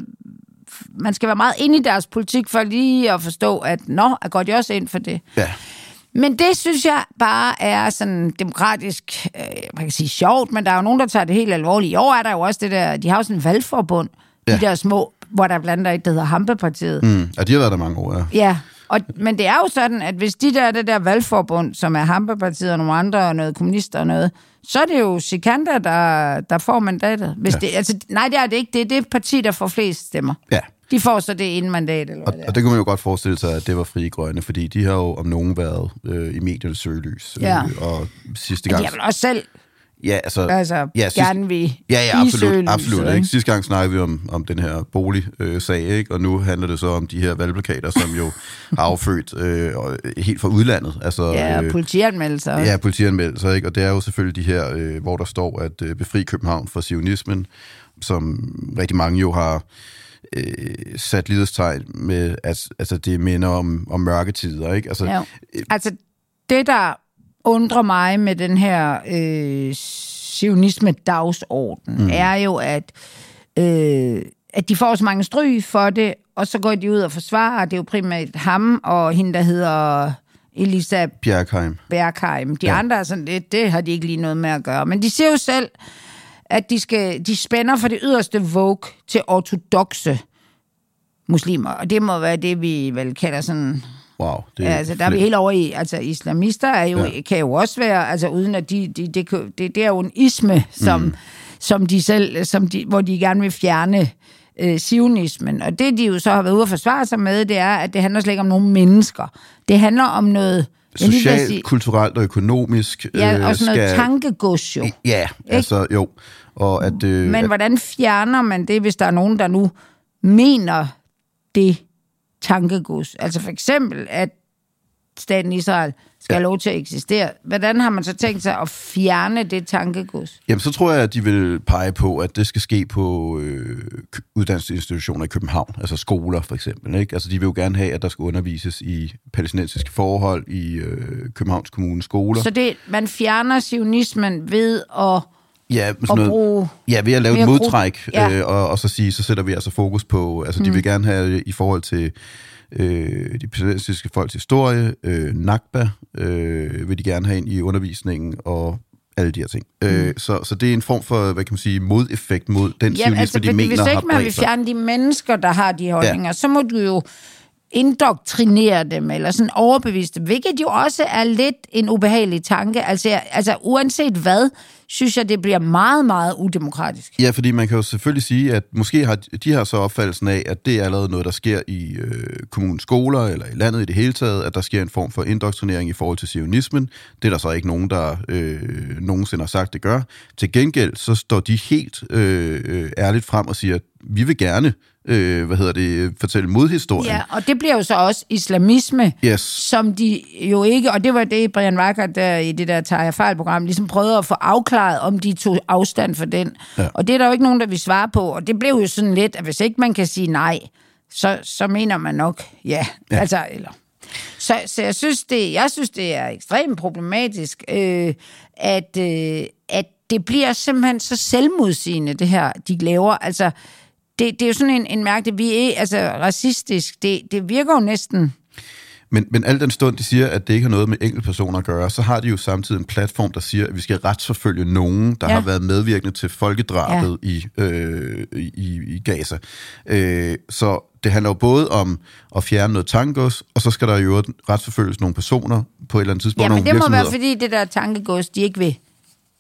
Man skal være meget inde i deres politik for lige at forstå, at nå, går de også ind for det. Ja. Men det synes jeg bare er sådan demokratisk, øh, man kan sige sjovt, men der er jo nogen, der tager det helt alvorligt. I år er der jo også det der, de har jo sådan en valgforbund, ja. De der små, hvor der blandt andet et, der hedder Hampepartiet. Mm. Ja, de har været der mange år, ja. Ja, og, men det er jo sådan, at hvis de der, det der valgforbund, som er Hampepartiet og nogle andre, og noget kommunister og noget, så er det jo Sikander, der, der får mandatet. Hvis ja. det, altså, nej, det er det ikke. Det er det parti, der får flest stemmer. Ja. De får så det ene mandat, eller hvad og, det er. Og det kunne man jo godt forestille sig, at det var Frie Grønne, fordi de har jo om nogen været øh, i mediernes søgelys. Ja. Øh, og sidste gang... Men de har vel også selv... Ja, altså... Altså, ja, sidst, gerne vil ja, ja, absolut, absolut ikke? Ikke? Sidste gang snakkede vi om, om den her boligsag, øh, ikke? Og nu handler det så om de her valgplakater, som jo har affødt øh, helt fra udlandet. Altså, ja, øh, politianmeldelser. Ja, politianmeldelser, ikke? Og det er jo selvfølgelig de her, øh, hvor der står, at øh, befri København fra zionismen, som rigtig mange jo har... Øh, sat lidestegn med, at altså, det minder om, om mørketider, ikke? Altså, ja. øh, altså, det der undrer mig med den her øh, zionisme-dagsorden, mm. er jo, at, øh, at de får så mange stryg for det, og så går de ud og forsvarer. Det er jo primært ham og hende, der hedder Elisa Bjerkheim. Bergheim. De ja. andre er sådan lidt, det har de ikke lige noget med at gøre. Men de siger jo selv, at de, skal, de spænder fra det yderste woke til ortodokse muslimer. Og det må være det, vi vel kalder sådan... Wow. Det er altså, der er vi helt over i... Altså, islamister er jo, ja. kan jo også være... Altså, uden at de... de det, det, det er jo en isme, som, mm. som de selv... Som de, hvor de gerne vil fjerne øh, zionismen. Og det, de jo så har været ude at forsvare sig med, det er, at det handler slet ikke om nogen mennesker. Det handler om noget... Socialt, sige, kulturelt og økonomisk. Ja, og sådan noget skal... tankegods jo. Ja, ikke? altså jo. Og at, øh, Men at... hvordan fjerner man det, hvis der er nogen, der nu mener det tankegods? Altså for eksempel, at staten Israel skal ja. have lov til at eksistere. Hvordan har man så tænkt sig at fjerne det tankegods? Jamen, så tror jeg, at de vil pege på, at det skal ske på øh, uddannelsesinstitutioner i København, altså skoler for eksempel. Ikke? Altså, de vil jo gerne have, at der skal undervises i palæstinensiske forhold i øh, Københavns Kommunes skoler. Så det, man fjerner zionismen ved at Ja, sådan noget, ja, ved at lave et modtræk, ja. øh, og, og så sige, så sætter vi altså fokus på, altså mm. de vil gerne have i forhold til øh, de palæstinensiske folks historie, øh, Nakba, øh, vil de gerne have ind i undervisningen, og alle de her ting. Mm. Øh, så, så det er en form for, hvad kan man sige, modeffekt mod den ja, zionisme, altså, de mener hvis har ikke man vil fjerne de mennesker, der har de holdninger, ja. så må du jo indoktrinere dem, eller sådan overbevise dem, hvilket jo også er lidt en ubehagelig tanke. Altså, altså uanset hvad, synes jeg, det bliver meget, meget udemokratisk. Ja, fordi man kan jo selvfølgelig sige, at måske har de har så opfattelsen af, at det er allerede noget, der sker i øh, kommunens skoler, eller i landet i det hele taget, at der sker en form for indoktrinering i forhold til zionismen. Det er der så ikke nogen, der øh, nogensinde har sagt, det gør. Til gengæld, så står de helt øh, ærligt frem og siger, at vi vil gerne Øh, hvad hedder det, fortælle modhistorien. Ja, og det bliver jo så også islamisme, yes. som de jo ikke, og det var det, Brian Weikart der i det der Tager jeg fejl-program, ligesom prøvede at få afklaret, om de tog afstand for den. Ja. Og det er der jo ikke nogen, der vil svare på, og det blev jo sådan lidt, at hvis ikke man kan sige nej, så, så mener man nok ja. ja. Altså, eller... Så, så jeg, synes, det, jeg synes, det er ekstremt problematisk, øh, at, øh, at det bliver simpelthen så selvmodsigende, det her, de laver. Altså, Det, det er jo sådan en, en mærke, vi er altså racistisk. Det, det virker jo næsten Men, men al den stund, de siger, at det ikke har noget med enkeltpersoner at gøre, så har de jo samtidig en platform, der siger, at vi skal retsforfølge nogen, der ja. har været medvirkende til folkedrabet ja. i, øh, i, i Gaza. Øh, så det handler jo både om at fjerne noget tankegods, og så skal der jo retsforfølges nogle personer på et eller andet tidspunkt. Ja, men det må være, fordi det der tankegods, de ikke vil.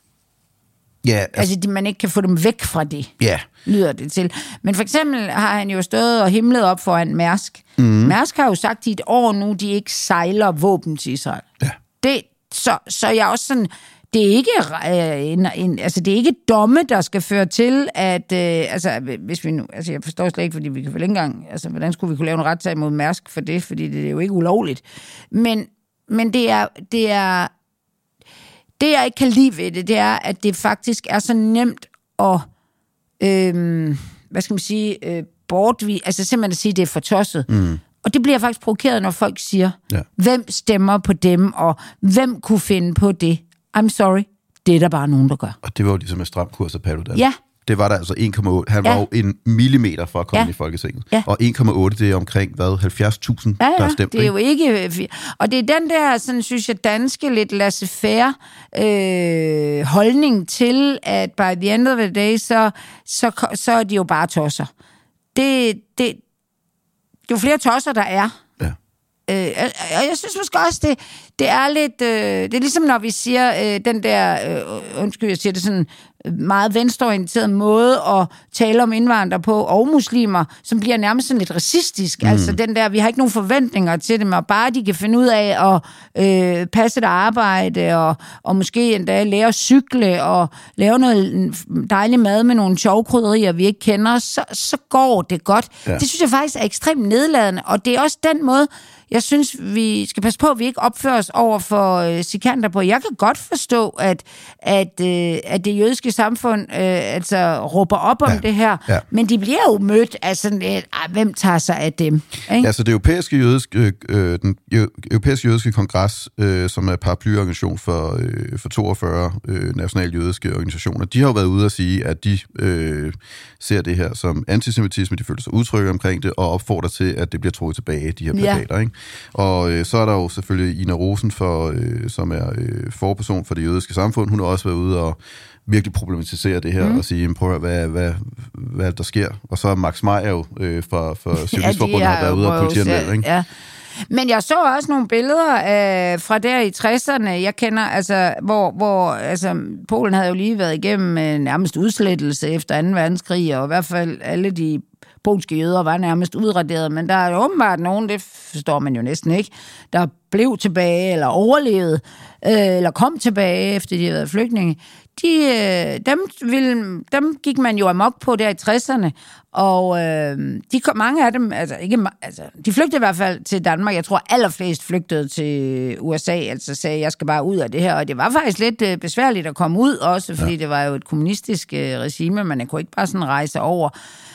Ja, altså, altså de, man ikke kan få dem væk fra det, ja. lyder det til. Men for eksempel har han jo stået og himlet op foran Mærsk. Mm. Mærsk har jo sagt i et år nu, de ikke sejler våben til Israel. Ja. Det, så, så jeg også sådan, det er ikke øh, en, en, altså det er ikke domme, der skal føre til, at øh, altså hvis vi nu, altså jeg forstår slet ikke, fordi vi kan vel ikke engang, altså hvordan skulle vi kunne lave en retssag mod Mærsk for det, fordi det er jo ikke ulovligt. Men, men det er, det er Det, jeg ikke kan lide ved det, det er, at det faktisk er så nemt at, øh, hvad skal man sige, øh, bortvise, altså simpelthen at sige, at det er for tosset. Mm. Og det bliver faktisk provokeret, når folk siger, ja. hvem stemmer på dem, og hvem kunne finde på det. I'm sorry, det er der bare nogen, der gør. Og det var jo ligesom med Stram Kurs og Paludan. Ja. Det var der altså en komma otte. Han ja. var jo en millimeter for at komme ja. i Folketinget. Ja. Og en komma otte, det er omkring, hvad, halvfjerds tusind, ja, ja. der er stemt. Det er jo ikke... Og det er den der, sådan synes jeg, danske lidt laissez-faire øh, holdning til, at by the end of the day, så, så, så er de jo bare tosser. Det, det, jo flere tosser, der er. Ja. Øh, og jeg synes måske også, det, det er lidt... Øh, det er ligesom, når vi siger øh, den der... Øh, undskyld, jeg siger det sådan... meget venstreorienteret måde at tale om indvandrere på, og muslimer, som bliver nærmest sådan lidt racistisk. Mm. Altså den der, vi har ikke nogen forventninger til dem, og bare de kan finde ud af at øh, passe et arbejde, og, og måske endda lære at cykle, og lave noget dejlig mad med nogle sjove krydderier, vi ikke kender, så, så går det godt. Ja. Det synes jeg faktisk er ekstremt nedladende, og det er også den måde, jeg synes, vi skal passe på, at vi ikke opfører os over for øh, sikanter på. Jeg kan godt forstå, at, at, øh, at det jødiske samfund øh, altså råber op om ja, det her, ja. men de bliver jo mødt af sådan et, ah, hvem tager sig af dem? Ikke? Ja, så det europæiske jødiske, øh, den europæiske jødiske kongres, øh, som er paraplyorganisation for, øh, for toogfyrre øh, nationale jødiske organisationer, de har jo været ude at sige, at de øh, ser det her som antisemitisme, de føler sig udtrykke omkring det, og opfordrer til, at det bliver trukket tilbage, de her plakater, ja. ikke? Og øh, så er der jo selvfølgelig Ina Rosen, for, øh, som er øh, forperson for det jødiske samfund. Hun har også været ude og virkelig problematisere det her, mm. og sige, prøv at hvad, hvad, hvad der sker. Og så er Max Meyer jo øh, fra, fra Sionistforbundet, ja, har været ude og politianmelde, ikke? Ja. Men jeg så også nogle billeder øh, fra der i tresserne, jeg kender, altså, hvor, hvor altså, Polen havde jo lige været igennem øh, nærmest udslettelse efter anden verdenskrig, og i hvert fald alle de polske jøder var nærmest udraderet, men der er jo åbenbart nogen, det forstår man jo næsten ikke, der blev tilbage, eller overlevede, øh, eller kom tilbage, efter de havde været flygtninge. De, øh, dem, ville, dem gik man jo amok på der i tresserne, og øh, de kom, mange af dem, altså ikke, altså, de flygtede i hvert fald til Danmark. Jeg tror, allerflest flygtede til U S A, altså sagde, jeg skal bare ud af det her, og det var faktisk lidt øh, besværligt at komme ud også, fordi ja. det var jo et kommunistisk øh, regime, man kunne ikke bare sådan rejse over.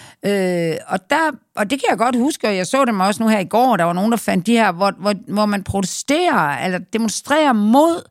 Øh, og, der, og det kan jeg godt huske, og jeg så dem også nu her i går, der var nogen, der fandt de her, hvor, hvor, hvor man protesterer, eller demonstrerer mod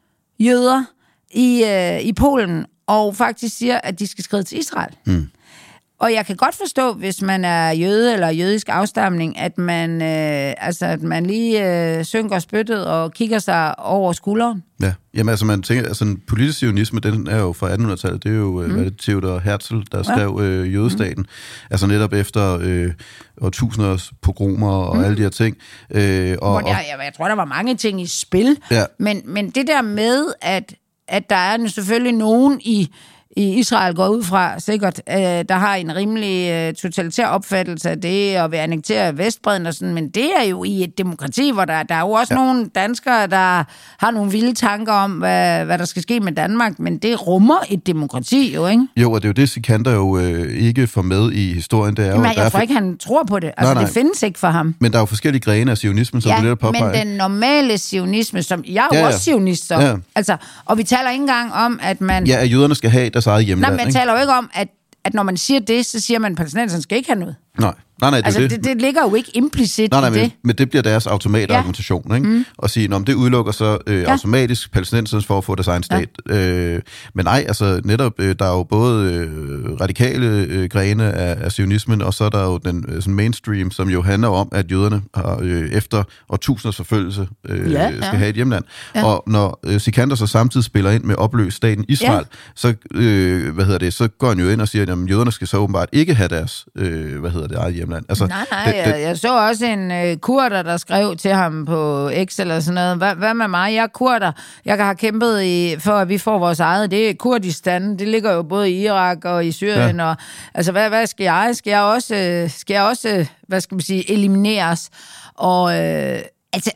jøder i, øh, i Polen, og faktisk siger, at de skal skride til Israel. Mm. Og jeg kan godt forstå, hvis man er jøde eller jødisk afstamning, at man, øh, altså, at man lige øh, synker spyttet og kigger sig over skulderen. Ja, jamen altså man tænker, altså en politisk sionisme, den er jo fra attenhundredetallet, det er jo, mm. hvad er det, Theodor Herzl, der skrev øh, jødestaten, mm. altså netop efter øh, årtusinders pogromer og mm. alle de her ting. Øh, og, jeg, jeg, jeg tror, der var mange ting i spil, ja. men, men det der med, at, at der er selvfølgelig nogen i i Israel går ud fra, sikkert, øh, der har en rimelig øh, totalitær opfattelse af det, at vil annektere Vestbredden og sådan, men det er jo i et demokrati, hvor der, der er jo også ja. nogle danskere, der har nogle vilde tanker om, hvad, hvad der skal ske med Danmark, men det rummer et demokrati jo, ikke? Jo, og det er jo det, Sikander jo øh, ikke får med i historien. Det er jo, men jeg tror for... ikke, han tror på det. Altså, nej, nej. Det findes ikke for ham. Men der er jo forskellige grene af sionismen, som ja, du lidt påpeger. men den normale sionisme, som jeg er jo ja, ja. også sionist, så. Ja. Altså, og vi taler ikke engang om, at man... Ja, at jøderne skal have deres eget hjemland. Nej, men jeg taler jo ikke om, at, at når man siger det, så siger man, at palæstinenserne skal ikke have noget. Nej. Nej, nej, det, altså, det. Det, det ligger jo ikke implicit nej, nej, i men, det. Men det bliver deres automatargumentation, ja. ikke? Mm. Og sige, om det udelukker så øh, ja. automatisk palæstinenserne for at få deres egen stat. Ja. Øh, men nej, altså netop, øh, der er jo både øh, radikale øh, grene af, af sionismen, og så er der jo den øh, sådan mainstream, som jo handler om, at jøderne har øh, efter årtusinders forfølgelse øh, ja, ja. skal have et hjemland. Ja. Og når øh, Sikander så samtidig spiller ind med opløst staten Israel, ja. så, øh, hvad hedder det, så går han jo ind og siger, at jøderne skal så åbenbart ikke have deres, øh, hvad hedder det, eget hjemland. Altså, nej, nej, det, det, jeg, jeg så også en øh, kurder, der skrev til ham på X eller sådan noget, hvad, hvad med mig? Jeg er kurder, jeg har kæmpet i, for, at vi får vores eget, det er Kurdistan, det ligger jo både i Irak og i Syrien, ja. og altså, hvad, hvad skal jeg? Skal jeg også, øh, skal jeg også, hvad skal man sige, elimineres? Og øh, altså,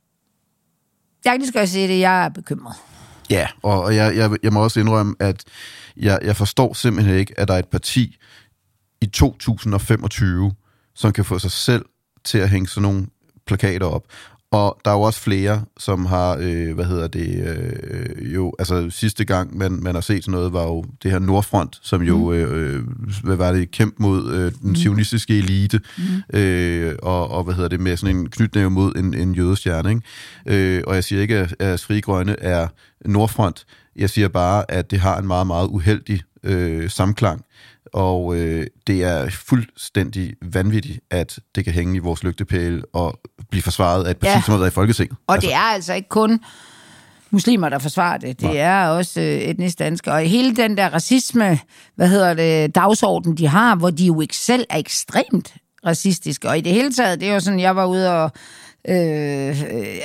jeg kan lige så godt sige det, jeg er bekymret. Ja, og jeg, jeg, jeg må også indrømme, at jeg, jeg forstår simpelthen ikke, at der er et parti i to tusind femogtyve, som kan få sig selv til at hænge sådan nogle plakater op. Og der er jo også flere, som har, øh, hvad hedder det, øh, jo, altså sidste gang, man, man har set sådan noget, var jo det her Nordfront, som jo, øh, hvad var det, kæmpe mod øh, den zionistiske elite, mm. øh, og, og hvad hedder det, med sådan en knytnæve mod en, en jødestjerne, ikke? Øh, og jeg siger ikke, at, at Frie Grønne er Nordfront, jeg siger bare, at det har en meget, meget uheldig øh, samklang, og øh, det er fuldstændig vanvittigt, at det kan hænge i vores lygtepæle og blive forsvaret af et parti, ja. som har været i Folketinget. Og altså. Det er altså ikke kun muslimer, der forsvarer det. Det ja. er også øh, etnisk danskere. Og hele den der racisme, hvad hedder det, dagsorden, de har, hvor de jo ikke selv er ekstremt racistiske. Og i det hele taget, det er jo sådan, jeg var ude og øh,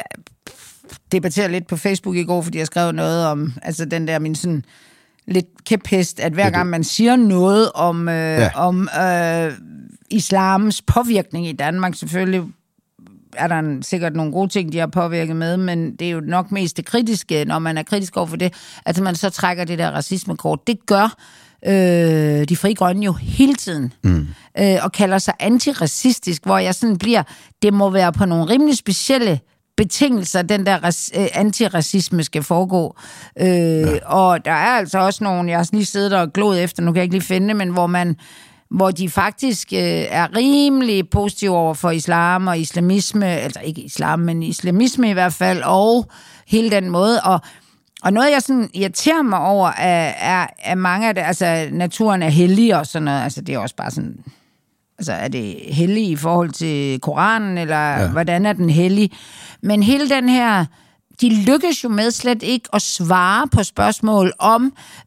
debattere lidt på Facebook i går, fordi jeg skrev noget om, altså den der min sådan lidt kæphest, at hver gang man siger noget om, øh, ja. om øh, islams påvirkning i Danmark, selvfølgelig er der en, sikkert nogle gode ting, de har påvirket med, men det er jo nok mest det kritiske, når man er kritisk over for det, at man så trækker det der racismekort. Det gør øh, de Frie Grønne jo hele tiden, mm. øh, og kalder sig antiracistisk, hvor jeg sådan bliver, det må være på nogle rimelig specielle betingelser, den der ras- øh, antiracisme skal foregå. Øh, ja. Og der er altså også nogle, jeg har lige siddet og glået efter, nu kan jeg ikke lige finde det, men hvor man hvor de faktisk øh, er rimelig positive over for islam og islamisme, altså ikke islam, men islamisme i hvert fald, og hele den måde. Og, og noget, jeg sådan irriterer mig over, er, er, er mange af det, altså naturen er hellig og sådan noget, altså det er også bare sådan, altså er det hellig i forhold til Koranen, eller ja. hvordan er den hellig? Men hele den her, de lykkes jo med slet ikke at svare på spørgsmål om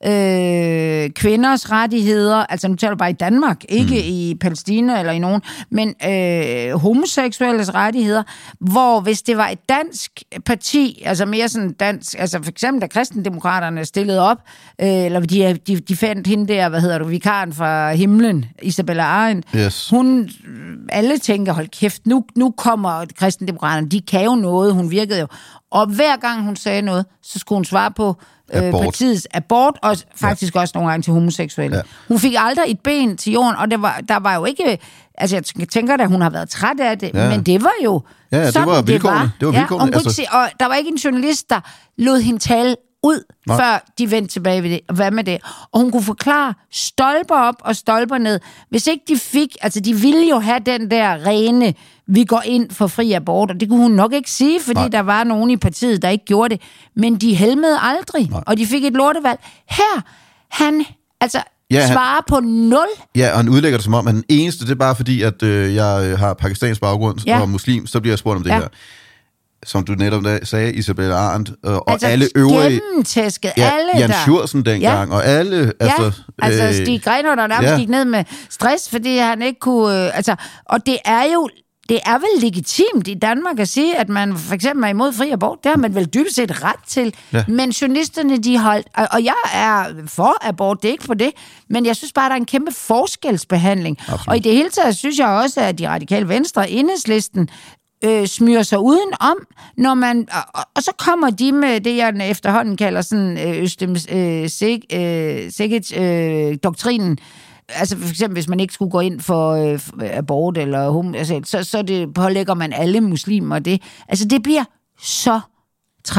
øh, kvinders rettigheder, altså nu taler du bare i Danmark, ikke mm. i Palæstina eller i nogen, men øh, homoseksuelles rettigheder, hvor hvis det var et dansk parti, altså mere sådan dansk, altså for eksempel da kristendemokraterne stillede op, øh, eller de, de, de fandt hende der, hvad hedder du, vikaren fra himlen, Isabella Arendt, yes. hun, alle tænker, hold kæft, nu, nu kommer kristendemokraterne, de kan jo noget, hun virkede jo. Og hver gang hun sagde noget, så skulle hun svare på øh, partiets abort, og faktisk ja. også nogle gange til homoseksuelle. Ja. Hun fik aldrig et ben til jorden, og det var, der var jo ikke... Altså, jeg tænker da, hun har været træt af det, ja. men det var jo ja, ja, sådan, det var vilkårene. Det var, det var vilkårene. Ja, og, altså... og der var ikke en journalist, der lod hende tale ud, Nej. før de vendte tilbage ved det. Hvad med det? Og hun kunne forklare stolper op og stolper ned. Hvis ikke de fik... Altså, de ville jo have den der rene... Vi går ind for fri abort, og det kunne hun nok ikke sige, fordi Nej. der var nogen i partiet, der ikke gjorde det. Men de helmede aldrig, Nej. og de fik et lortevalg. Her, han altså ja, svarer han, på nul. Ja, og han udlægger det som om, at den eneste, det er bare fordi, at øh, jeg har pakistansk baggrund ja. og muslim, så bliver jeg spurgt om det ja. her. Som du netop sagde, Isabella Arendt, øh, og altså, alle øvrige... gennemtæsket, ja, alle Jan der. Sjursen dengang, ja. og alle... Altså, ja, altså øh, Stig Grenaa, der nærmest ja. gik ned med stress, fordi han ikke kunne... Øh, altså, og det er jo... Det er vel legitimt i Danmark at sige, at man for eksempel er imod fri abort. Det har man vel dybest set ret til. Ja. Men journalisterne, de holdt... Og jeg er for abort, det er ikke for det. Men jeg synes bare, der er en kæmpe forskelsbehandling. Absolut. Og i det hele taget synes jeg også, at de radikale venstre, Enhedslisten, øh, smyrer sig udenom, når man... Og, og så kommer de med det, jeg efterhånden kalder sådan øh, Østems øh, Sikic-doktrinen. Øh, Altså for eksempel, hvis man ikke skulle gå ind for øh, abort, eller hum, altså, så, så det pålægger man alle muslimer det. Altså det bliver så træls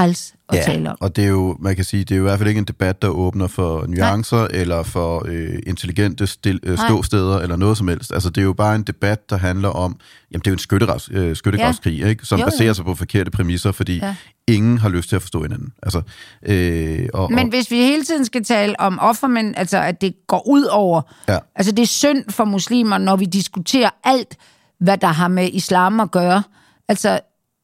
at ja, tale om. Og det er jo, man kan sige, det er jo i hvert fald ikke en debat, der åbner for nuancer, Nej. eller for øh, intelligente stil, øh, ståsteder, eller noget som helst. Altså, det er jo bare en debat, der handler om, jamen, det er jo en skyttegravs, øh, skyttegravskrig, ja. ikke? Som jo, baserer jo. sig på forkerte præmisser, fordi ja. ingen har lyst til at forstå hinanden. Altså, øh, og, men og, hvis vi hele tiden skal tale om offermænd, altså at det går ud over, ja. altså det er synd for muslimer, når vi diskuterer alt, hvad der har med islam at gøre. Altså,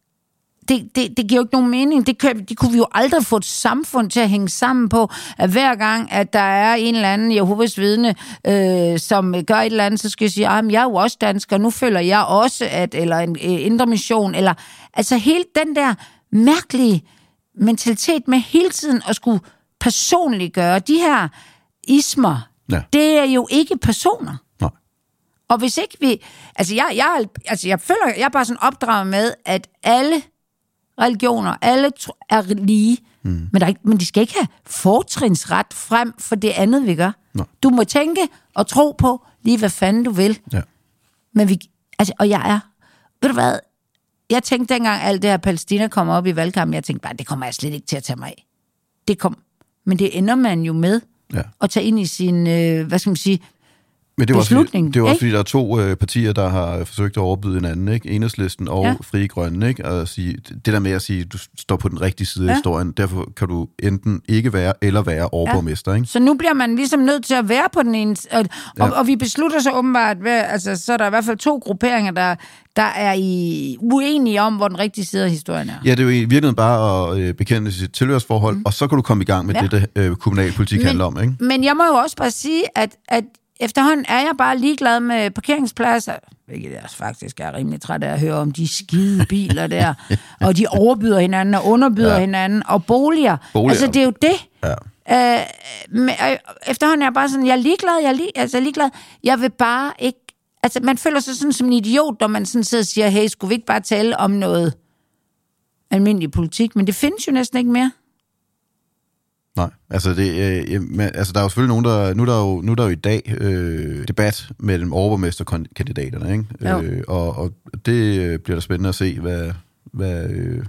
Det, det, det giver jo ikke nogen mening. Det, kan, det kunne vi jo aldrig få et samfund til at hænge sammen på, at hver gang, at der er en eller anden Jehovas vidne, øh, som gør et eller andet, så skal jeg sige, at jeg er jo også dansker, nu føler jeg også, at, eller en øh, indre mission, eller altså hele den der mærkelige mentalitet med hele tiden at skulle personligt gøre. De her ismer, ja. det er jo ikke personer. Nej. Og hvis ikke vi... Altså jeg, jeg, altså jeg føler, jeg er bare sådan opdraget med, at alle religioner, alle er lige, mm. men, der er ikke, men de skal ikke have fortrinsret frem for det andet, vi gør. No. Du må tænke og tro på lige, hvad fanden du vil. Ja. Men vi, altså, og jeg er, ved du hvad, jeg tænkte dengang, alt det her Palæstina kom op i valgkampen, jeg tænkte bare, det kommer jeg slet ikke til at tage mig af. Det kom, men det ender man jo med ja. at tage ind i sin, øh, hvad skal man sige, Men det var også, fordi, det var også fordi, der er to øh, partier, der har forsøgt at overbyde hinanden, ikke? Enhedslisten og ja. Frie Grønne, ikke? Og sige, det der med at sige, du står på den rigtige side ja. af historien, derfor kan du enten ikke være eller være overborgmester, ikke? Så nu bliver man ligesom nødt til at være på den ene, og, ja. og, og vi beslutter så åbenbart, ved, altså så er der i hvert fald to grupperinger, der, der er i, uenige om, hvor den rigtige side af historien er. Ja, det er jo i virkeligheden bare at øh, bekende sit tilhørsforhold, mm. og så kan du komme i gang med ja. det, der øh, kommunalpolitik men, handler om, ikke? Men jeg må jo også bare sige, at, at efterhånden er jeg bare ligeglad med parkeringspladser, hvilket jeg faktisk er rimelig træt af at høre om de skide biler der, og de overbyder hinanden og underbyder ja. hinanden, og boliger. boliger. Altså, det er jo det. Ja. Øh, men, efterhånden er jeg bare sådan, jeg er ligeglad, jeg er, lig, altså, jeg er ligeglad. Jeg vil bare ikke... Altså, man føler sig sådan som en idiot, når man sådan sidder og siger, hey, skulle vi ikke bare tale om noget almindelig politik? Men det findes jo næsten ikke mere. Nej, altså, det, øh, altså der er jo selvfølgelig nogen, der... Nu er der jo, nu er der jo i dag øh, debat mellem overborgmesterkandidaterne, ikke? Øh, og, og det bliver da spændende at se, hvad... hvad øh...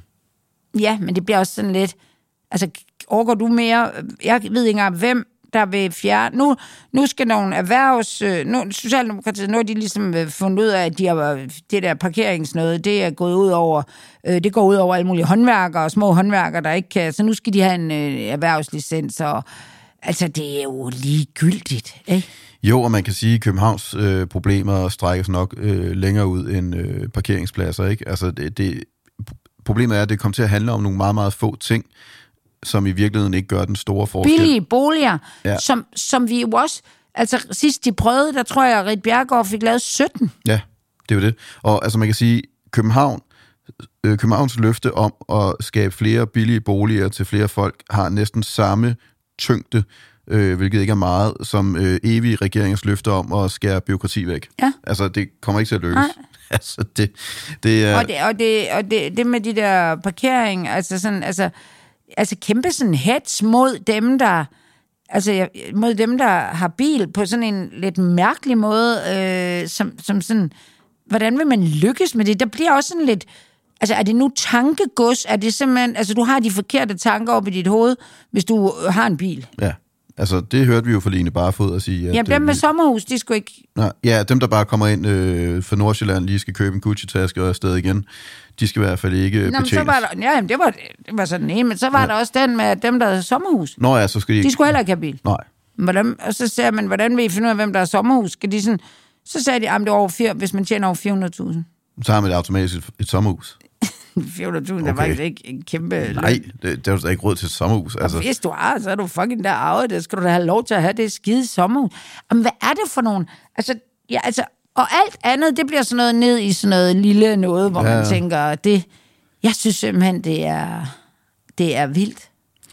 Ja, men det bliver også sådan lidt... Altså, overgår du mere... Jeg ved ikke engang, hvem der vil fjerne... Nu, nu skal nogle erhvervs... Nu, Socialdemokratiet, nu har de ligesom fundet ud af, at de har, det der parkeringsnøde, det er gået ud over... Det går ud over alle mulige håndværkere og små håndværkere, der ikke kan... Så nu skal de have en øh, erhvervslicens, og... Altså, det er jo ligegyldigt, ikke? Jo, og man kan sige, at Københavns øh, problemer strækker sig nok øh, længere ud end øh, parkeringspladser, ikke? Altså, det, det, problemet er, at det kommer til at handle om nogle meget, meget få ting, som i virkeligheden ikke gør den store forskel. Billige boliger, ja. som, som vi jo også... Altså, sidst de prøvede, der tror jeg, at Ritt Bjerregaard fik lavet sytten. Ja, det er jo det. Og altså, man kan sige, København, øh, Københavns løfte om at skabe flere billige boliger til flere folk, har næsten samme tyngde, øh, hvilket ikke er meget, som øh, evige regeringers løfter om at skære bureaukrati væk. Ja. Altså, det kommer ikke til at lykkes. Nej. Altså, det, det er... Og, det, og, det, og det, det med de der parkering, altså sådan, altså... Altså kæmpe sådan hets mod dem, der... Altså mod dem, der har bil på sådan en lidt mærkelig måde, øh, som, som sådan... Hvordan vil man lykkes med det? Der bliver også sådan lidt... Altså er det nu tankegods? Er det simpelthen... Altså du har de forkerte tanker op i dit hoved, hvis du har en bil. Ja, altså det hørte vi jo for Line Barfod at sige. At, jamen dem med vi... sommerhus, de skulle ikke... Nej, ja, dem der bare kommer ind øh, fra Nordsjælland, lige skal købe en Gucci-taske og afsted igen, de skal i hvert fald ikke Nå, betjenes. Så var der, ja, det var, det var sådan en, men så var ja. der også den med dem, der havde sommerhus. Nå ja, så skal de ikke... De skulle heller ikke have bil. Nej. Hvordan, og så siger man, hvordan vil I finde ud af, hvem der har sommerhus? Skal de sådan... Så sagde de, at det er over fire, hvis man tjener over fire hundrede tusind. Så har man automatisk et, et sommerhus. fire hundrede tusind, okay. Der var faktisk ikke en kæmpe... Nej, det, det er jo ikke råd til et sommerhus. Altså. Hvis du har, så er du fucking der arvet det. Skal du da have lov til at have det skide sommerhus. Men hvad er det for nogen? Altså, ja, altså... Og alt andet, det bliver sådan noget ned i sådan noget lille noget, hvor ja. man tænker, det... Jeg synes simpelthen, det er, det er vildt.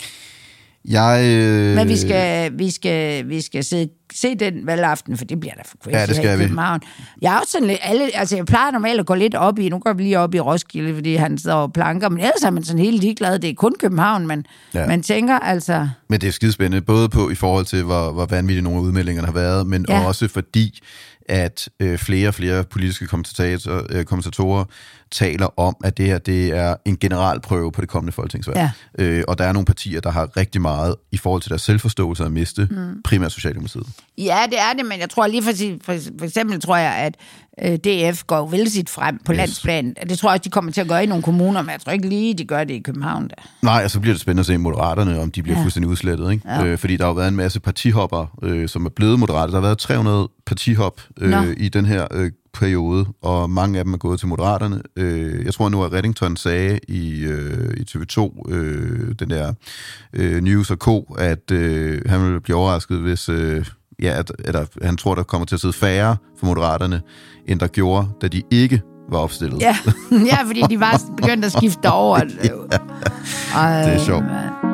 Jeg, øh... Men vi skal, vi skal, vi skal se, se den valgaften, for det bliver da for crazy. Ja, det skal vi. Jeg er også sådan lidt, alle, altså jeg plejer normalt at gå lidt op i, nu går vi lige op i Roskilde, fordi han sidder og planker, men ellers er man sådan helt ligeglad. Det er kun København, men ja. man tænker altså... Men det er skidespændende, både på i forhold til, hvor, hvor vanvittige nogle af udmeldingerne har været, men ja. også fordi, at øh, flere og flere politiske kommentatorer, øh, kommentatorer taler om, at det her det er en generalprøve på det kommende folketingsvalg. Ja. Øh, og der er nogle partier, der har rigtig meget i forhold til deres selvforståelse at miste, mm. primært Socialdemokratiet. Ja, det er det, men jeg tror lige for, for, for eksempel tror jeg, at øh, D F går jo vældigt frem på yes. landsplan. Det tror jeg også, de kommer til at gøre i nogle kommuner, men jeg tror ikke lige, de gør det i København. Der. Nej, og så bliver det spændende at se Moderaterne, om de bliver ja. fuldstændig udslettet. Ikke? Ja. Øh, fordi der har jo været en masse partihopper, øh, som er blevet moderate. Der har været tre hundrede partihop øh, i den her øh, periode, og mange af dem er gået til Moderaterne. Øh, jeg tror nu, at Reddington sagde i, øh, i T V to, øh, den der øh, News og Co., at øh, han ville blive overrasket, hvis øh, ja, at, at han tror, der kommer til at sidde færre for Moderaterne, end der gjorde, da de ikke var opstillet. Ja, ja fordi de var begyndt at skifte over. ja. Og, det er sjovt.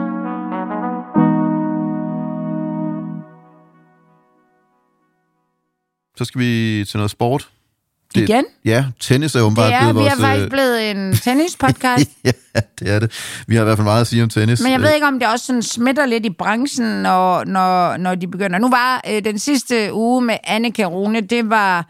Så skal vi til noget sport. Det, Igen? Ja, tennis er åbenbart blevet vores... Det er, vi er faktisk blevet en tennispodcast. ja, det er det. Vi har i hvert fald meget at sige om tennis. Men jeg ved ikke, om det også sådan smitter lidt i branchen, når, når, når de begynder. Nu var øh, den sidste uge med Annika Rune, det var...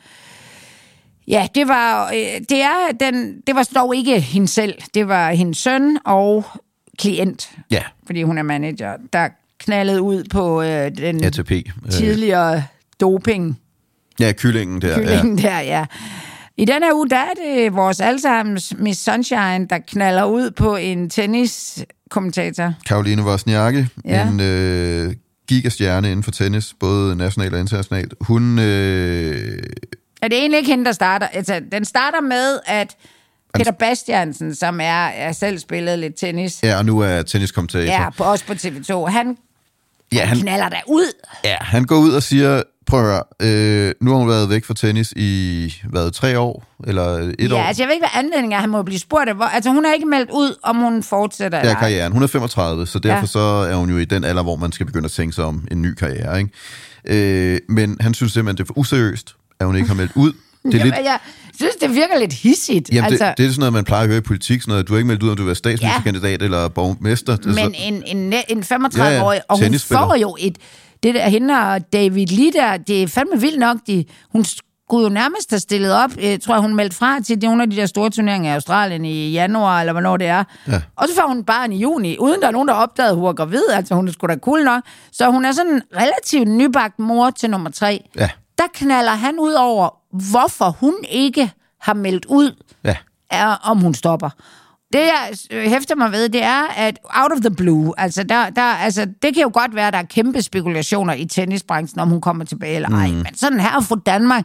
Ja, det var... Øh, det, er den, det var dog ikke hende selv. Det var hendes søn og klient. Ja. Fordi hun er manager, der knaldede ud på øh, den A T P. tidligere doping. Ja, kyllingen der. Kyllingen ja. der, ja. I den her uge, der er det vores allesammens Miss Sunshine, der knaller ud på en tenniskommentator. Caroline Wozniacki, ja. en øh, gigastjerne inden for tennis, både nationalt og internationalt. Hun... Øh... Er det egentlig ikke hende, der starter? Altså, den starter med, at Peter Bastiansen, som er, er selv spillet lidt tennis. Ja, og nu er tenniskommentator. Ja, på, også på T V to. Han, ja, han knaller der ud. Ja, han går ud og siger... Prøv at høre, øh, nu har hun været væk fra tennis i, hvad, tre år? Eller et ja, år? Ja, altså jeg ved ikke, hvad anledningen er, han må blive spurgt af. Altså hun har ikke meldt ud, om hun fortsætter. Ja, karrieren. Hun er femogtredive, så derfor ja. så er hun jo i den alder, hvor man skal begynde at tænke sig om en ny karriere. Ikke? Øh, men han synes simpelthen, det er for useriøst, at hun ikke har meldt ud. Det er ja, lidt... Jeg synes, det virker lidt hissigt. Jamen, altså... det, det er sådan noget, man plejer at høre i politik. Sådan noget, du har ikke meldt ud, om du vil være statsministerkandidat ja. eller borgmester. Men så... en, en, en femogtredive-årig, ja, ja. og hun får jo et... Det der, hende og David Lee der, det er fandme vildt nok. De, hun skulle jo nærmest have stillet op, jeg tror, hun meldte fra til nogle af de der store turneringer i Australien i januar, eller hvornår det er. Ja. Og så får hun barn i juni, uden der er nogen, der opdagede, at hun var gravid. Altså, hun er sgu da cool nok. Så hun er sådan en relativt nybagt mor til nummer tre. Ja. Der knaller han ud over, hvorfor hun ikke har meldt ud, ja. er, om hun stopper. Det, jeg hæfter mig ved, det er, at out of the blue, altså, der, der, altså det kan jo godt være, at der er kæmpe spekulationer i tennisbranchen, om hun kommer tilbage eller ej. Mm. Men sådan her fra Danmark,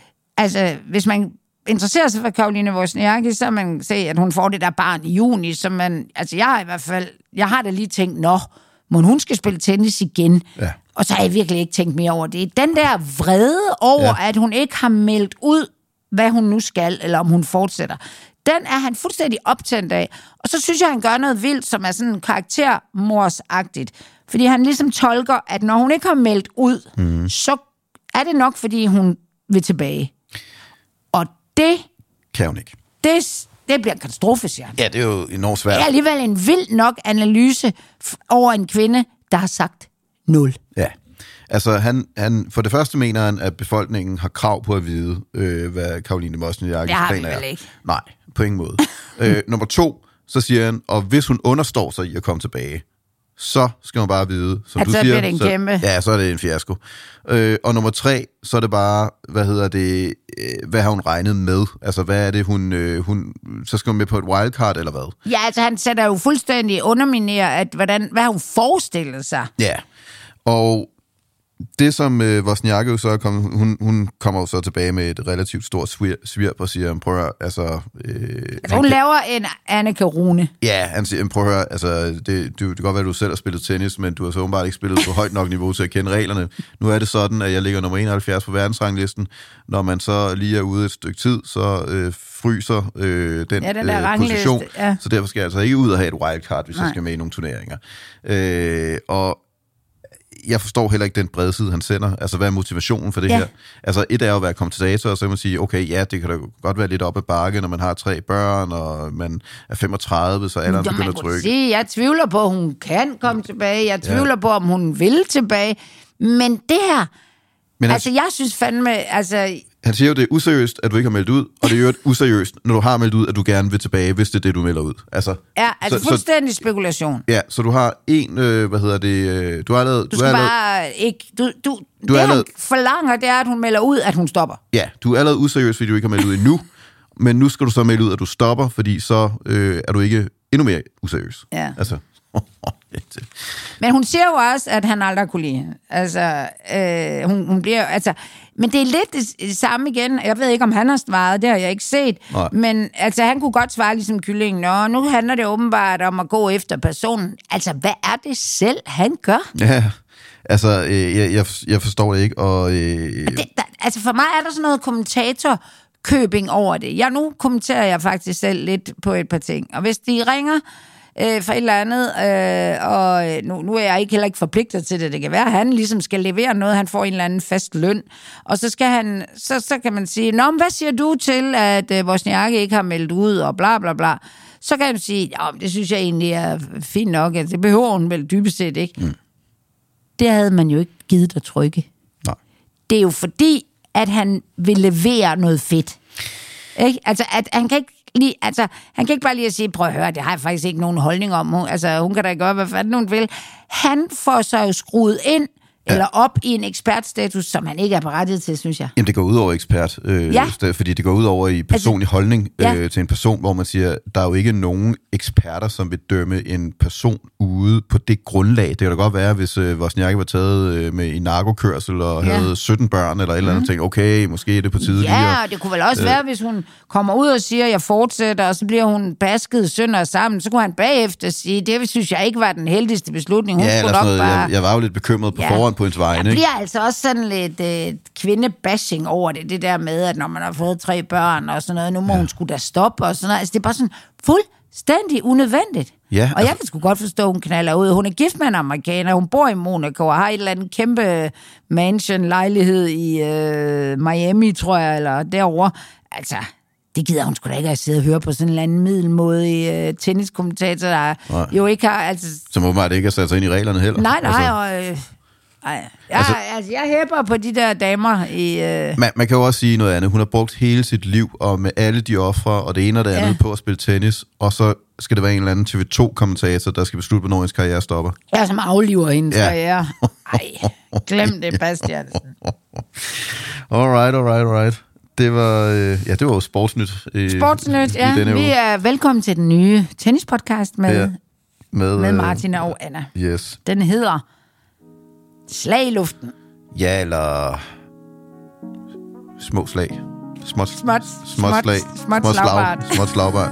altså hvis man interesserer sig for Caroline Wozniacki, så man se, at hun får det der barn i juni, så man, altså jeg har i hvert fald, jeg har da lige tænkt, nå, må hun skal spille tennis igen? Ja. Og så har jeg virkelig ikke tænkt mere over det. Den der vrede over, ja. at hun ikke har meldt ud, hvad hun nu skal, eller om hun fortsætter, den er han fuldstændig optændt af. Og så synes jeg, han gør noget vildt, som er sådan karaktermorsagtigt. Fordi han ligesom tolker, at når hun ikke har meldt ud, mm. så er det nok, fordi hun vil tilbage. Og det... Kan hun ikke. Det, det bliver en katastrofe, siger han. Ja, det er jo enormt svært. Det er alligevel en vild nok analyse over en kvinde, der har sagt nul. Ja. Altså, han, han, for det første mener han, at befolkningen har krav på at vide, øh, hvad Caroline Wozniackis planer er. Ikke. Nej, på ingen måde. øh, nummer to, så siger han, og hvis hun understår sig i at komme tilbage, så skal man bare vide, som at du så siger. Bliver det en så, kæmpe. Ja, så er det en fiasko. Øh, og nummer tre, så er det bare, hvad hedder det, øh, hvad har hun regnet med? Altså, hvad er det, hun, øh, hun, så skal hun med på et wildcard, eller hvad? Ja, altså, han sætter jo fuldstændig underminerer, at hvordan, hvad har hun forestillet sig? Ja, og det, som øh, Wozniacki jo så er kommet, hun, hun kommer jo så tilbage med et relativt stort svir, svirp og siger, prøv at høre, altså... Øh, altså hun kan, laver en Annika Rune. Ja, han siger, prøv at høre, altså, det, det, det kan godt være, at du selv har spillet tennis, men du har så åbenbart ikke spillet på højt nok niveau til at kende reglerne. Nu er det sådan, at jeg ligger nummer enoghalvfjerds på verdensranglisten. Når man så lige er ude et stykke tid, så øh, fryser øh, den, ja, den øh, position. Ja. Så derfor skal jeg altså ikke ud og have et wildcard, hvis Nej. jeg skal med i nogle turneringer. Øh, og jeg forstår heller ikke den brede side, han sender. Altså, hvad er motivationen for det ja. her? Altså, et er jo at være kommentator, og så kan man sige, okay, ja, det kan da godt være lidt op ad bakke, når man har tre børn, og man er femogtredive, så alderen begynder at trykke. Sige, jeg tvivler på, at hun kan komme tilbage. Jeg tvivler ja. på, om hun vil tilbage. Men det her... Men altså, jeg synes fandme... Altså, Han siger jo, det er useriøst, at du ikke har meldt ud, og det er jo useriøst, når du har meldt ud, at du gerne vil tilbage, hvis det er det, du melder ud. Altså, ja, altså så, fuldstændig så, spekulation. Ja, så du har en, øh, hvad hedder det, øh, du har lavet... Du skal du bare lavet, ikke... Du, du, du det, han lavet, forlanger, det er, at hun melder ud, at hun stopper. Ja, du er allerede useriøs, fordi du ikke har meldt ud endnu, men nu skal du så melde ud, at du stopper, fordi så øh, er du ikke endnu mere useriøs. Ja. Altså... Men hun siger jo også, at han aldrig kunne lide hende. Altså, øh, hun, hun bliver altså... Men det er lidt det, det samme igen. Jeg ved ikke, om han har svaret, det har jeg ikke set. Nej. Men altså, han kunne godt svare ligesom kyllingen. Nå, nu handler det åbenbart om at gå efter personen. Altså, hvad er det selv, han gør? Ja, altså, øh, jeg, jeg, jeg forstår det ikke, og... Øh... Det, der, altså, for mig er der sådan noget kommentatorkøbing over det. Jeg, nu kommenterer jeg faktisk selv lidt på et par ting. Og hvis de ringer... Øh, for et eller andet, øh, og nu, nu er jeg ikke heller ikke forpligtet til det. Det kan være, at han ligesom skal levere noget, han får en eller anden fast løn, og så skal han, så, så kan man sige, nå, men hvad siger du til, at øh, Wozniacki ikke har meldt ud, og bla bla bla. Så kan han sige, ja, det synes jeg egentlig er fint nok, at det behøver hun vel dybest set ikke. Mm. Det havde man jo ikke givet at trykke. Nej. Det er jo fordi, at han vil levere noget fedt. Ikke? Altså, at han kan ikke lige, altså, han kan ikke bare lige at sige, prøv at høre, det har jeg faktisk ikke nogen holdning om. Hun, altså, hun kan da gøre, hvad fanden hun vil. Han får sig jo skruet ind, ja. Eller op i en ekspertstatus, som han ikke er berettiget til, synes jeg. Jamen, det går ud over ekspert, øh, ja. fordi det går ud over i personlig altså, holdning øh, ja. til en person, hvor man siger, der er jo ikke nogen eksperter, som vil dømme en person ude på det grundlag. Det kan da godt være, hvis øh, Wozniacki var taget øh, med i narkokørsel og ja. havde sytten børn eller et eller andet, mm. tænkte, okay, måske er det på tide. Ja, og det kunne vel også øh, være, hvis hun kommer ud og siger, jeg fortsætter, og så bliver hun basket sønder sammen, så kunne han bagefter sige, det synes jeg ikke var den heldigste beslutning. Hun ja, skulle nok noget, bare... jeg, jeg var jo lidt bekymret på ja. forhånd på hendes vegne. Der bliver altså også sådan lidt øh, kvindebashing over det, det der med, at når man har fået tre børn og sådan noget, nu må ja. hun skulle da stoppe og sådan noget. Altså, det er bare sådan fuldstændig unødvendigt. Ja, og altså... jeg kan sgu godt forstå, at hun knaller ud. Hun er gift med en amerikaner, hun bor i Monaco og har et eller andet kæmpe mansion-lejlighed i øh, Miami, tror jeg, eller derovre. Altså... Det gider hun sgu da ikke at sidde og høre på sådan en eller anden middelmådig uh, tenniskommentator, der nej. jo ikke har... Altså... Som åbenbart ikke har sat sig ind i reglerne heller. Nej, nej, altså... og... Øh... Ej. Jeg, altså, altså, jeg hæpper på de der damer i... Øh... Man, man kan jo også sige noget andet. Hun har brugt hele sit liv, og med alle de ofre, og det ene og det andet ja. på at spille tennis, og så skal det være en eller anden T V to-kommentator, der skal beslutte, hvornår hendes karriere stopper. Ja, som afliver hendes ja. karriere. Ej, glem det, Bastian. Alright, alright, alright. Det var, øh, ja, det var jo Sportsnyt. Øh, Sportsnyt, ja. Vi uge. er velkommen til den nye tennispodcast med, ja. med, med Martin og Anna. Yes. Den hedder Slag i luften. Ja, eller små slag. Småt, småt, småt slag. Småt, småt slagbart. Småt slagbart.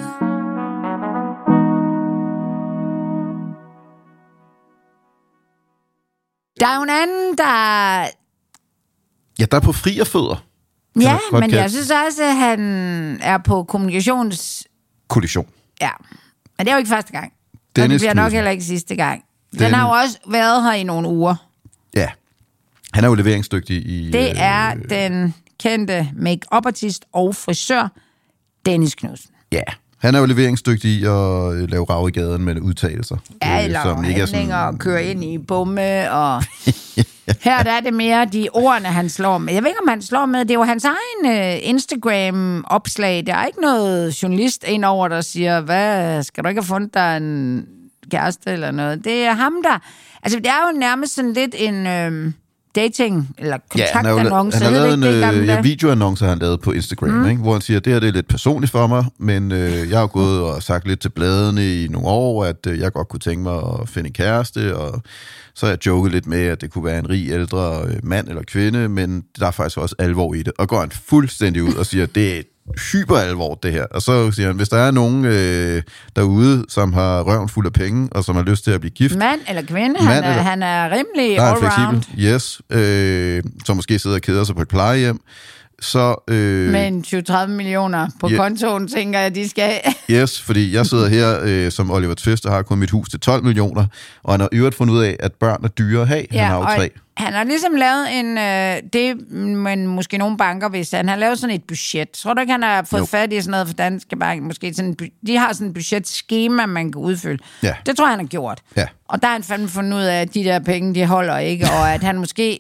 Der er jo en anden, der... Ja, der er på frierfødder. Ja, men jeg, jeg synes også, at han er på kommunikations... Kollision. Ja, men det er jo ikke første gang. Dennis og det bliver nok Knudsen. heller ikke sidste gang. Den Dennis. har jo også været her i nogle uger. Ja, han er jo leveringsdygtig i... Det er øh, den kendte make-up-artist og frisør, Dennis Knudsen. Ja, han er jo leveringsdygtig i at lave rav i gaden med udtalelser. Ja, eller øh, handlinger sådan... og køre ind i bomme og... Her der er det mere de ordene, han slår med. Jeg ved ikke, om han slår med. Det er jo hans egen uh, Instagram-opslag. Der er ikke noget journalist indover, der siger, hvad, skal du ikke have fundet dig en kæreste eller noget? Det er ham, der... Altså, det er jo nærmest sådan lidt en øh, dating- eller kontaktannonce. Ja, han har lavet en det, ja, videoannonce, han lavede på Instagram, mm. ikke? Hvor han siger, det her det er lidt personligt for mig, men øh, jeg har gået og sagt lidt til bladene i nogle år, at øh, jeg godt kunne tænke mig at finde en kæreste, og så har jeg joket lidt med, at det kunne være en rig, ældre mand eller kvinde, men der er faktisk også alvor i det. Og går han fuldstændig ud og siger, det er hyper alvor, det her. Og så siger han, hvis der er nogen øh, derude, som har røven fuld af penge, og som har lyst til at blive gift... Mand eller kvinde, mand han, er, eller, han er rimelig all-round. Yes, øh, som måske sidder og keder sig på et plejehjem. Så, øh, men tyve til tredive millioner på yeah. kontoen, tænker jeg, de skal yes, fordi jeg sidder her øh, som Oliver Twist og har kun mit hus til tolv millioner, og han har i øvrigt fundet ud af, at børn er dyre at have. Ja, han har jo tre. Han har ligesom lavet en, øh, det, men måske nogle banker, hvis han har lavet sådan et budget. Tror du ikke, han har fået jo. fat i sådan noget for Danske Bank? Måske sådan, de har sådan et budgetskema, man kan udfylde. Ja. Det tror jeg, han har gjort. Ja. Og der har han fandme fundet ud af, at de der penge, de holder ikke, og at han måske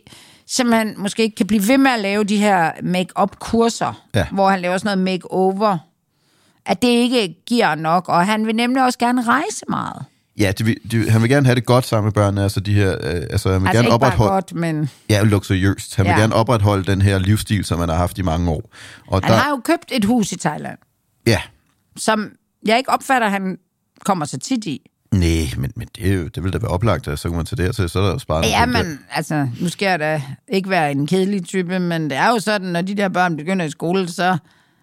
simpelthen måske ikke kan blive ved med at lave de her make-up-kurser, ja. Hvor han laver sådan noget make-over, at det ikke giver nok, og han vil nemlig også gerne rejse meget. Ja, de, de, han vil gerne have det godt sammen med børnene, altså de her, øh, altså han vil altså gerne opretholde... godt, men... Ja, luksuriøst. Han ja. vil gerne opretholde den her livsstil, som han har haft i mange år. Og han der... har jo købt et hus i Thailand. Ja. Som jeg ikke opfatter, han kommer så tit i. Nej, men, men det, er jo, det vil da være oplagt, at så kan man tage dertil, så er der jo sparet. Ja, men der. altså, nu skal jeg da ikke være en kedelig type, men det er jo sådan, når de der børn begynder i skole, så...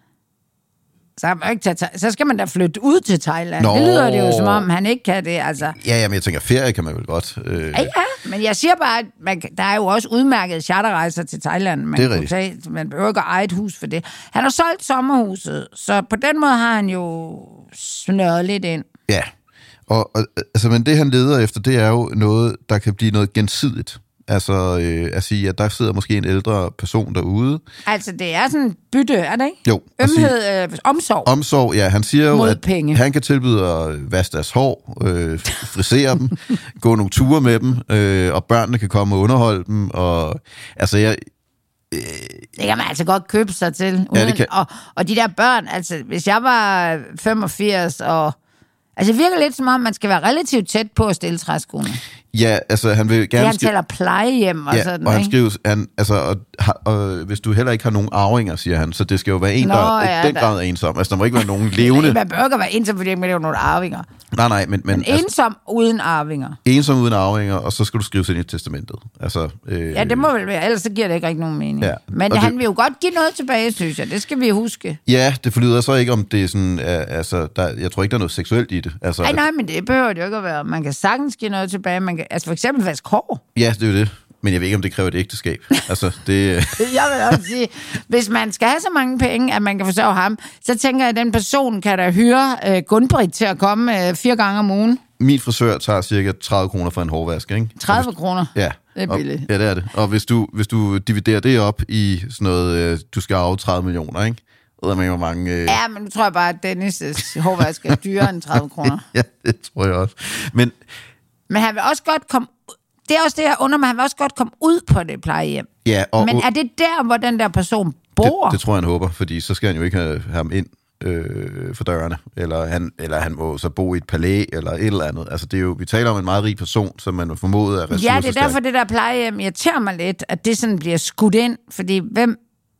Så, man ikke tage, så skal man da flytte ud til Thailand. Nå. Det lyder det jo, som om han ikke kan det. Altså. Ja, ja, men jeg tænker, ferie kan man vel godt. Øh... Ja, ja, men jeg siger bare, at man, der er jo også udmærkede charterrejser til Thailand. Man, det er tage, man behøver ikke at eje et hus for det. Han har solgt sommerhuset, så på den måde har han jo snørret lidt ind. Ja, og, og altså, men det han leder efter, det er jo noget, der kan blive noget gensidigt. Altså øh, at sige, at der sidder måske en ældre person derude. Altså, det er sådan bytte, er det ikke? Jo. Ømhed, øh, omsorg. Omsorg, ja. Han siger jo, mod at penge. Han kan tilbyde at vaske deres hår, øh, frisere dem, gå nogle ture med dem, øh, og børnene kan komme og underholde dem. Og, altså, jeg... Øh, det kan man altså godt købe sig til. Uden, ja, det kan. Og, og de der børn, altså, hvis jeg var femogfirs og... Altså, det virker lidt som om, man skal være relativt tæt på at stille træskoene. Ja, altså han vil gerne... Det, han taler plejehjem og ja, sådan, og han ikke? skriver, han, altså, og, og, hvis du heller ikke har nogen arvinger, siger han, så det skal jo være en, Nå, der ja, den grad er ensom. Altså, der må ikke være nogen levende... Man bør ikke være ensom, fordi man er jo nogle arvinger. Nej, nej, men... men, men ensom altså, uden arvinger. Ensom uden arvinger, og så skal du skrive sig ind i testamentet. Altså, øh, ja, det må vel være, ellers så giver det ikke rigtig nogen mening. Ja, men han det, vil jo godt give noget tilbage, synes jeg. Det skal vi huske. Ja, det forlyder så ikke, om det er sådan... Altså, der, jeg tror ikke, der er noget seksuelt i det. Altså, nej, nej, men det behøver det jo ikke at være. Man kan sagtens give noget tilbage. Man kan, altså for eksempel vaske hår. Ja, det er jo det. Men jeg ved ikke, om det kræver et ægteskab. Altså, det... jeg vil også sige, hvis man skal have så mange penge, at man kan forsørge ham, så tænker jeg, at den person kan da hyre uh, Gunn-Britt til at komme uh, fire gange om ugen. Min frisør tager cirka tredive kroner for en hårvask, ikke? tredive kroner? Ja. Det er billigt. Og, ja, det er det. Og hvis du, hvis du dividerer det op i sådan noget, uh, du skal arve tredive millioner, ikke? Ved med, hvor mange... Uh... Ja, men nu tror jeg bare, at Dennis' hårvask er dyrere end tredive kroner. Ja, det tror jeg også. Men... Men han vil også godt komme... Det er også det, jeg undrer mig. Han vil også godt komme ud på det plejehjem. Ja, og, men er det der, hvor den der person bor? Det, det tror jeg, han håber, fordi så skal han jo ikke have, have ham ind øh, for dørene. Eller han, eller han må så bo i et palæ, eller et eller andet. Altså, det er jo, vi taler om en meget rig person, som man formoder er ressourcestærk. Ja, det er derfor, det der plejehjem irriterer mig lidt, at det sådan bliver skudt ind. Fordi hvem...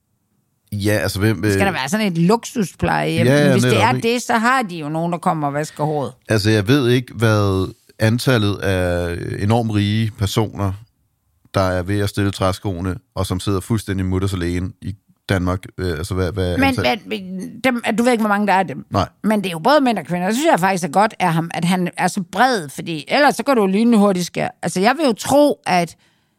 Ja, altså hvem... Skal der være sådan et luksusplejehjem? Ja, ja, hvis det er ikke. det, så har de jo nogen, der kommer og vasker håret. Altså, jeg ved ikke, hvad antallet af enormt rige personer, der er ved at stille træskoene, og som sidder fuldstændig mutters alene i Danmark. Øh, altså, hvad, hvad men, men dem, du ved ikke, hvor mange der er dem. Nej. Men det er jo både mænd og kvinder. Det synes jeg faktisk er godt af ham, at han er så bred, fordi ellers så går du jo lynende hurtigt skær. Altså, jeg vil jo tro, at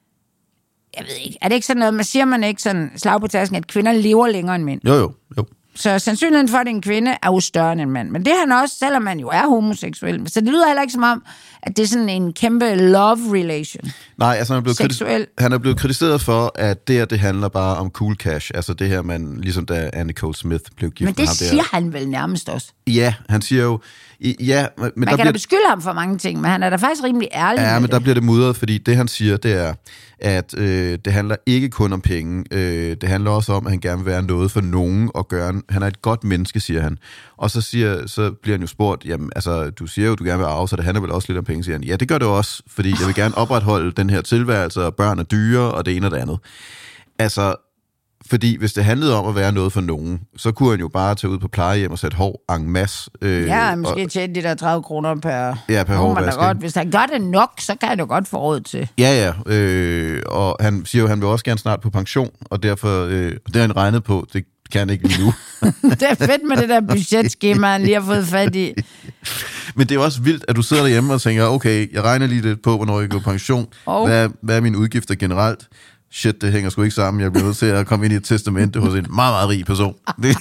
jeg ved ikke, er det ikke sådan noget, man siger man ikke sådan slag på tasken, at kvinder lever længere end mænd? Jo, jo, jo. Så sandsynligheden for, at en kvinde er jo større end en mand. Men det er han også, selvom man jo er homoseksuel. Så det lyder heller ikke som om, at det er sådan en kæmpe love relation. Nej, altså han er blevet, seksuel. Kritis- han er blevet kritiseret for, at det her, det handler bare om cool cash. Altså det her, man, ligesom da Anne Cole Smith blev gift. Men det ham siger der. han vel nærmest også. Ja, han siger jo... Ja, men man der kan bliver... da beskylde ham for mange ting, men han er da faktisk rimelig ærlig. Ja, men det. der bliver det mudret, fordi det han siger, det er, at øh, det handler ikke kun om penge. Øh, det handler også om, at han gerne vil være noget for nogen og gøre. Han er et godt menneske, siger han. Og så, siger, så bliver han jo spurgt, jamen altså, du siger jo, du gerne vil arve, så det handler vel også lidt om penge, siger han. Ja, det gør det også, fordi jeg vil gerne opretholde den her tilværelse, og børn og dyre, og det ene og det andet. Altså... Fordi hvis det handlede om at være noget for nogen, så kunne han jo bare tage ud på plejehjem og sætte hår en masse. Øh, ja, måske og, tjene de der tredive kroner per, ja, per hårvask. Hvis han gør det nok, så kan han jo godt få råd til. Ja, ja. Øh, og han siger jo, at han vil også gerne snart på pension, og derfor, øh, det har han regnet på, det kan han ikke lige nu. Det er fedt med det der budgetskema, han lige har fået fat i. Men det er også vildt, at du sidder derhjemme og tænker, okay, jeg regner lige lidt på, hvornår jeg går på pension. Oh. Hvad, hvad er mine udgifter generelt? Shit, det hænger sgu ikke sammen. Jeg bliver nødt til at komme ind i et testamente hos en meget, meget rig person. Det.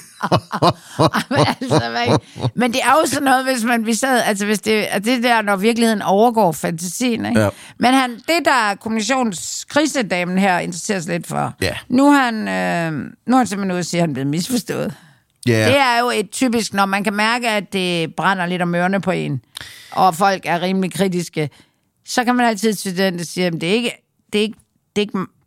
altså, men det er jo sådan noget, hvis man vi sad, altså hvis det er det der, når virkeligheden overgår fantasien, ikke? Ja. Men han, det der kommunikationskrisedamen her interesserer sig lidt for, ja. nu er han, øh, nu er han simpelthen ude og siger, at han er blevet misforstået. Yeah. Det er jo et typisk, når man kan mærke, at det brænder lidt om ørerne på en, og folk er rimelig kritiske, så kan man altid til den, der siger, at det er ikke, det er ikke, det er ikke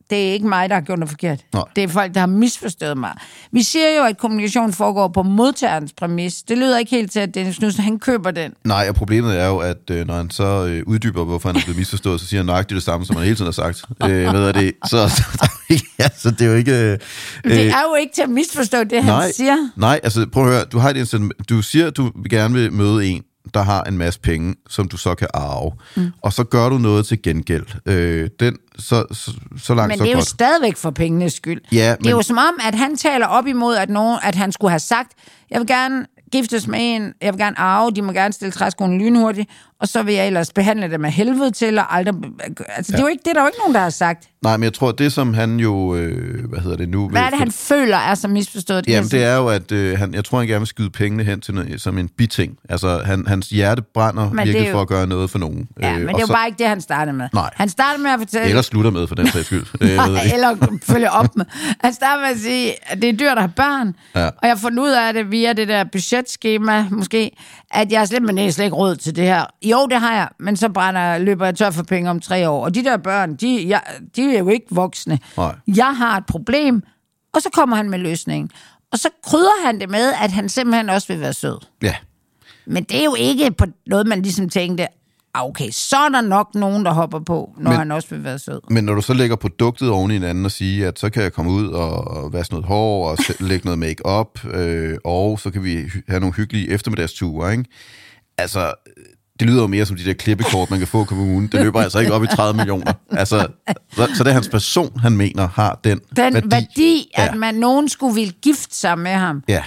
det er ikke mig, der har gjort noget forkert. Nej. Det er folk, der har misforstået mig. Vi siger jo, at kommunikation foregår på modtagerens præmis. Det lyder ikke helt til, at Dennis Knudsen, han køber den. Nej, og problemet er jo, at øh, når han så øh, uddyber, hvorfor han er blevet misforstået, så siger han nøjagtigt det samme, som han hele tiden har sagt. øh, hvad er det? Så, så, altså, det er jo ikke... Øh, det er jo ikke til at misforstå det, nej, han siger. Nej, altså prøv at høre. Du, har et, du siger, at du gerne vil møde en, der har en masse penge, som du så kan arve. Mm. Og så gør du noget til gengæld. Øh, den, så, så, så langt, men så det er godt. jo stadigvæk for pengenes skyld. Ja, det men... er jo som om, at han taler op imod, at, nogen, at han skulle have sagt, jeg vil gerne giftes med en, jeg vil gerne arve, de må gerne stille træskoene lynhurtigt, og så vil jeg ellers behandle dem med helvede til, og aldrig... Altså, ja. det er jo ikke, det er der jo ikke nogen, der har sagt. Nej, men jeg tror, det som han jo... Øh, hvad hedder det nu? Hvad er det, han føler er så misforstået? Jamen, det er jo, at øh, han, jeg tror, han gerne vil skyde pengene hen til noget, som en biting. Altså, han, hans hjerte brænder men virkelig jo... for at gøre noget for nogen. Ja, men øh, det er jo så... bare ikke det, han startede med. Nej. Han startede med at fortælle... Eller slutter med, for den sags skyld. Eller følge op med. Han starter med at sige, at det er dyrt at have børn, ja. Og jeg har fundet ud af det via det der budgetskema, måske, at jeg simpelthen slet ikke råd til det her. Jo, det har jeg, men så brænder, løber jeg tør for penge om tre år. Og de der børn, de, jeg, de er jo ikke voksne. Nej. Jeg har et problem, og så kommer han med løsningen. Og så krydder han det med, at han simpelthen også vil være sød. Ja. Men det er jo ikke på noget, man ligesom tænkte, okay, så er der nok nogen, der hopper på, når men, han også vil være sød. Men når du så lægger produktet oven i hinanden og siger, at så kan jeg komme ud og vaske noget hår og lægge noget make-up, øh, og så kan vi have nogle hyggelige eftermiddagsture, ikke? Altså, det lyder jo mere som de der klippekort, man kan få i kommunen. Det løber altså ikke op i tredive millioner. Altså, så, så det er hans person, han mener, har den, den værdi. værdi, at ja. man nogen skulle ville gifte sig med ham. Ja.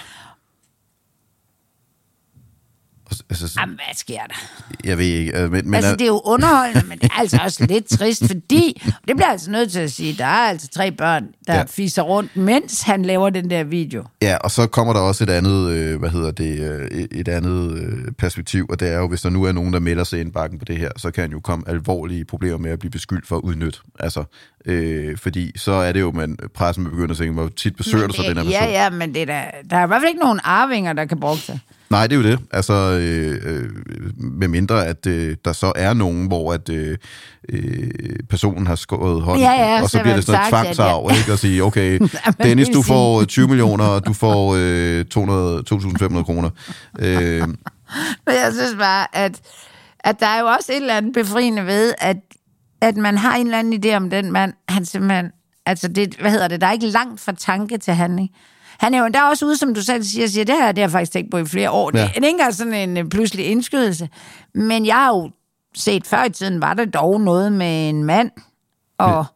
Altså, Jamen, hvad sker der? Jeg ved ikke. Men, men altså, det er jo underholdende, men det er altså også lidt trist, fordi, det bliver altså nødt til at sige, der er altså tre børn, der ja. fiser rundt, mens han laver den der video. Ja, og så kommer der også et andet, øh, hvad hedder det, øh, et andet øh, perspektiv, og det er jo, hvis der nu er nogen, der melder sig ind bakken på det her, så kan han jo komme alvorlige problemer med at blive beskyldt for at udnytte. Altså, øh, fordi så er det jo, man pressen vil begynde at tænke, hvor tit besøger du så den her person? Ja, ja, men det er der, der er i hvert fald ikke nogen arvinger, der kan bruge sig. Nej, det er jo det. Altså, øh, øh, med mindre, at øh, der så er nogen, hvor at, øh, øh, personen har skåret hånden, ja, ja, og så, så bliver det sådan noget tvangsarv, ikke? Og sige, okay, Dennis, du får tyve millioner, og du får øh, to tusind fem hundrede kroner. Øh. Men jeg synes bare, at, at der er jo også et eller andet befriende ved, at, at man har en eller anden idé om den mand, han simpelthen, altså det, hvad hedder det, der er ikke langt fra tanke til handling. Han er jo endda også ude, som du selv siger, siger det her, det har jeg faktisk tænkt på i flere år. Ja. Det er ikke engang sådan en pludselig indskydelse. Men jeg har jo set før i tiden, var der dog noget med en mand. Og ja.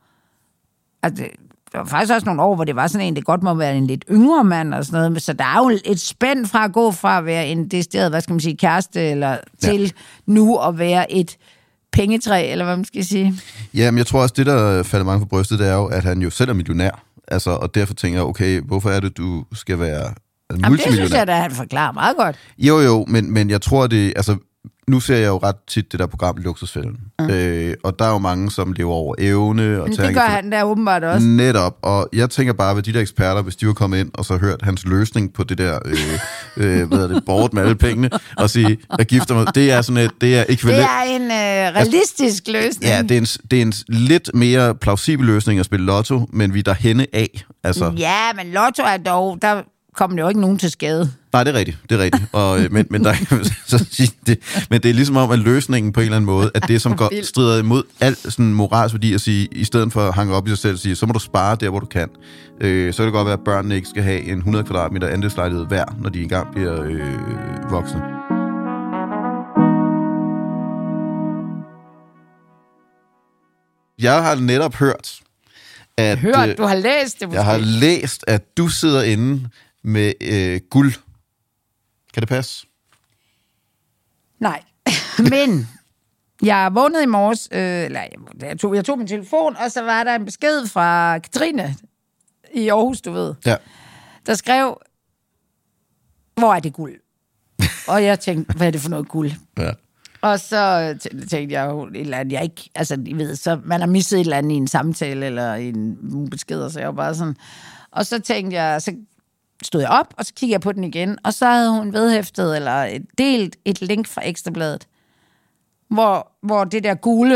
altså, der var faktisk også nogle år, hvor det var sådan en, det godt må være en lidt yngre mand og sådan noget. Så der er jo et spænd fra at gå fra at være en decideret, hvad skal man sige, kæreste, eller til ja. nu at være et pengetræ, eller hvad man skal sige. Ja, men jeg tror også, det der falder mange på brystet, det er jo, at han jo selv er millionær. Altså, og derfor tænker jeg, okay, hvorfor er det, du skal være multimillionær? Jamen, det synes jeg, at han forklarer meget godt. Jo, jo, men, men jeg tror, det... Altså, nu ser jeg jo ret tit det der program Luksusfælden. Mm. Øh, og der er jo mange, som lever over evne. Og det gør for... han der åbenbart også. Netop. Og jeg tænker bare, hvad de der eksperter, hvis de var kommet ind og så hørt hans løsning på det der, øh, øh, hvad er det, bort med alle pengene, og sige, jeg gifter mig, det er sådan et, det er ekvivalent. Det er en øh, realistisk løsning. Ja, det er, en, det er en lidt mere plausibel løsning at spille lotto, men vi er derhenne af. Altså. Ja, men lotto er dog, der kommer jo ikke nogen til skade. Nej, det er rigtigt, det er rigtigt. Og, men, men, der, så, det, men det er ligesom om, at løsningen på en eller anden måde, at det, som går, strider imod al sådan moralsk værdi, at sige, i stedet for at hange op i sig selv og sige, så må du spare der, hvor du kan. Øh, så kan det godt være, at børnene ikke skal have en hundrede kvadratmeter andelslejlighed hver, når de engang bliver øh, voksne. Jeg har netop hørt, at... Hørt? Du har læst det måske? Jeg har læst, at du sidder inde med øh, guld. Kan det passe? Nej, men jeg vågnede i morges, øh, eller jeg tog, jeg tog min telefon, og så var der en besked fra Katrine i Aarhus, du ved, ja. der skrev, hvor er det guld? Og jeg tænkte, hvad er det for noget guld? Ja. Og så tænkte jeg jo et eller andet, jeg ikke, altså, I ved, så man har misset et eller andet i en samtale, eller i en besked, så jeg var bare sådan, og så tænkte jeg, så stod jeg op, og så kiggede jeg på den igen, og så havde hun vedhæftet, eller delt et link fra Ekstrabladet, hvor, hvor det der gule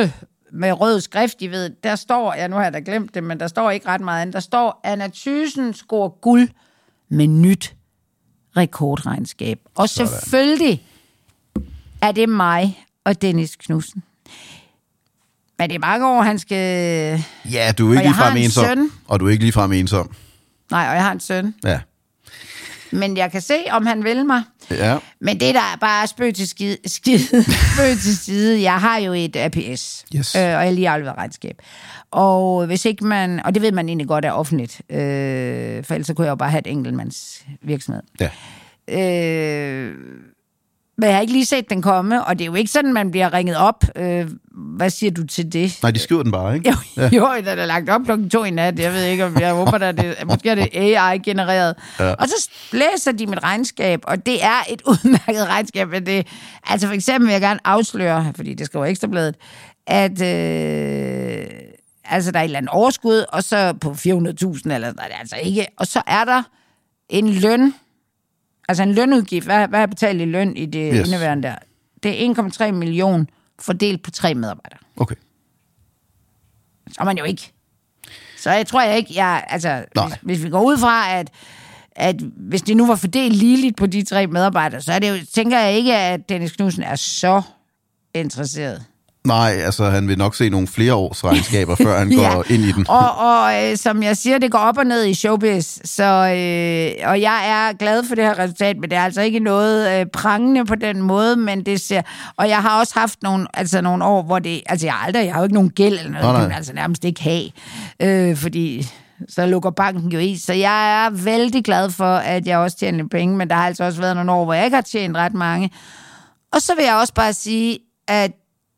med rød skrift, I ved, der står, ja, nu har jeg da glemt det, men der står ikke ret meget andet. Der står, Anna Thyssen scorer guld med nyt rekordregnskab. Og Sådan. Selvfølgelig er det mig og Dennis Knudsen. Men det er mange år, han skal... Ja, du er ikke ligefrem ensom. Søn. Og du er ikke ligefrem ensom. Nej, og jeg har en søn. Ja. Men jeg kan se, om han vil mig. Ja. Men det der er bare spøg til skide, skide spøg til side. Jeg har jo et A P S, yes. øh, og jeg har lige afleveret regnskab. Og hvis ikke man, og det ved man egentlig godt er offentligt, øh, for ellers så kunne jeg jo bare have et enkeltmands virksomhed. Ja. Øh, men jeg har ikke lige set den komme, og det er jo ikke sådan, man bliver ringet op. Øh, hvad siger du til det? Nej, de skriver den bare, ikke? Jo, ja. jo der er lagt op klokken to i nat. Jeg ved ikke, om jeg håber, der er det, måske er det A I-genereret. Ja. Og så læser de mit regnskab, og det er et udmærket regnskab. Men det, altså for eksempel vil jeg gerne afsløre, fordi det skriver Ekstrabladet, at øh, altså, der er et eller andet overskud, og så på fire hundrede tusind, eller der er det altså ikke. Og så er der en løn, altså en lønudgift. Hvad, hvad har jeg betalt i løn i det yes. indeværende der? Det er en komma tre millioner fordelt på tre medarbejdere. Okay. Så er man jo ikke. Så jeg tror jeg ikke, jeg, altså, hvis, hvis vi går ud fra, at, at hvis det nu var fordelt ligeligt på de tre medarbejdere, så er det jo, tænker jeg ikke, at Dennis Knudsen er så interesseret. Nej, altså han vil nok se nogle flere års regnskaber, før han ja. går ind i den. Og, og øh, som jeg siger, det går op og ned i showbiz, så, øh, og jeg er glad for det her resultat, men det er altså ikke noget øh, prangende på den måde, men det ser, og jeg har også haft nogle, altså nogle år, hvor det, altså jeg har aldrig, jeg har jo ikke nogen gæld eller noget, oh, men altså nærmest ikke have, øh, fordi så lukker banken jo i, så jeg er vældig glad for, at jeg også tjener penge, men der har altså også været nogle år, hvor jeg ikke har tjent ret mange. Og så vil jeg også bare sige, at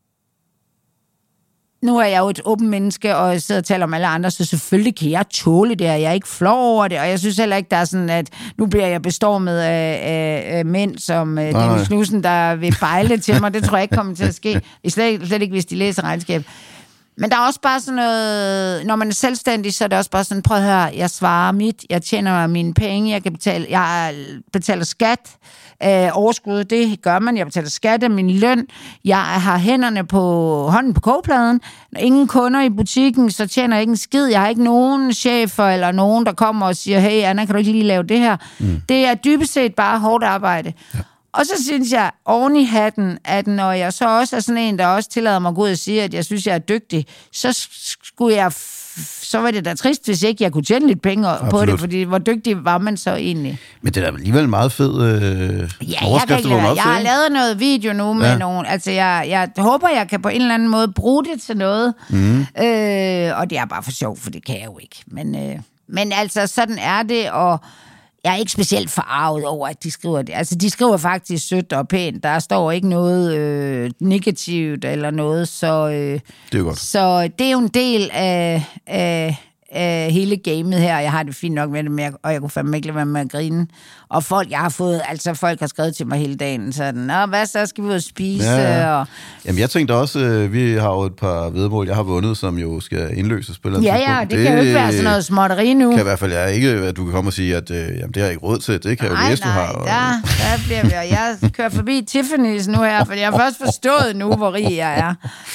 nu er jeg jo et åbent menneske, og jeg sidder og taler om alle andre, så selvfølgelig kan jeg tåle det, og jeg er ikke flov over det, og jeg synes heller ikke, der er sådan, at nu bliver jeg bestormet af, af, af mænd som uh, Dennis Knudsen, der vil bejle til mig. Det tror jeg ikke kommer til at ske. Slet, slet ikke, hvis de læser regnskab. Men der er også bare sådan noget, når man er selvstændig, så er det også bare sådan, prøv at høre, jeg svarer mit, jeg tjener mine penge, jeg kan betale, jeg betaler skat, øh, overskud, det gør man, jeg betaler skat af min løn, jeg har hænderne på hånden på kogepladen, ingen kunder i butikken, så tjener jeg ikke en skid, jeg har ikke nogen chefer eller nogen, der kommer og siger, hey Anna, kan du ikke lige lave det her? Mm. Det er dybest set bare hårdt arbejde. Ja. Og så synes jeg oven i hatten, at når jeg så også er sådan en, der også tillader mig at gå ud og sige, at jeg synes, jeg er dygtig, så skulle jeg, så var det da trist, hvis ikke jeg kunne tjene lidt penge Absolut. på det, fordi hvor dygtig var man så egentlig? Men det er da alligevel meget fed øh, ja, overskrift, jeg, jeg, jeg har lavet noget video nu med ja. nogen, altså jeg, jeg håber, jeg kan på en eller anden måde bruge det til noget, mm. øh, og det er bare for sjov, for det kan jeg jo ikke. Men, øh, men altså, sådan er det, og jeg er ikke specielt forarvet over, at de skriver det. Altså, de skriver faktisk sødt og pænt. Der står ikke noget øh, negativt eller noget, så... Øh, det er jo godt. Så det er jo en del af, af, af hele gamet her. Jeg har det fint nok med det, med, og jeg kunne fandme ikke lade være med at grine. Og folk, jeg har fået... Altså, folk har skrevet til mig hele dagen, sådan, nå, hvad så skal vi ud og spise? Ja, ja. Og... Jamen, jeg tænkte også, øh, vi har jo et par vedmål, jeg har vundet, som jo skal indløses på et eller andet Ja, ja, det, det kan jo ikke være sådan noget småtteri nu. Kan i hvert fald jeg ikke, at du kan komme og sige, at øh, jamen, det har jeg ikke råd til, det kan jeg jo læse, du har. Og... Nej, der, der bliver vi, og jeg kører forbi Tiffany's nu her, for jeg har først forstået nu, hvor rig jeg er.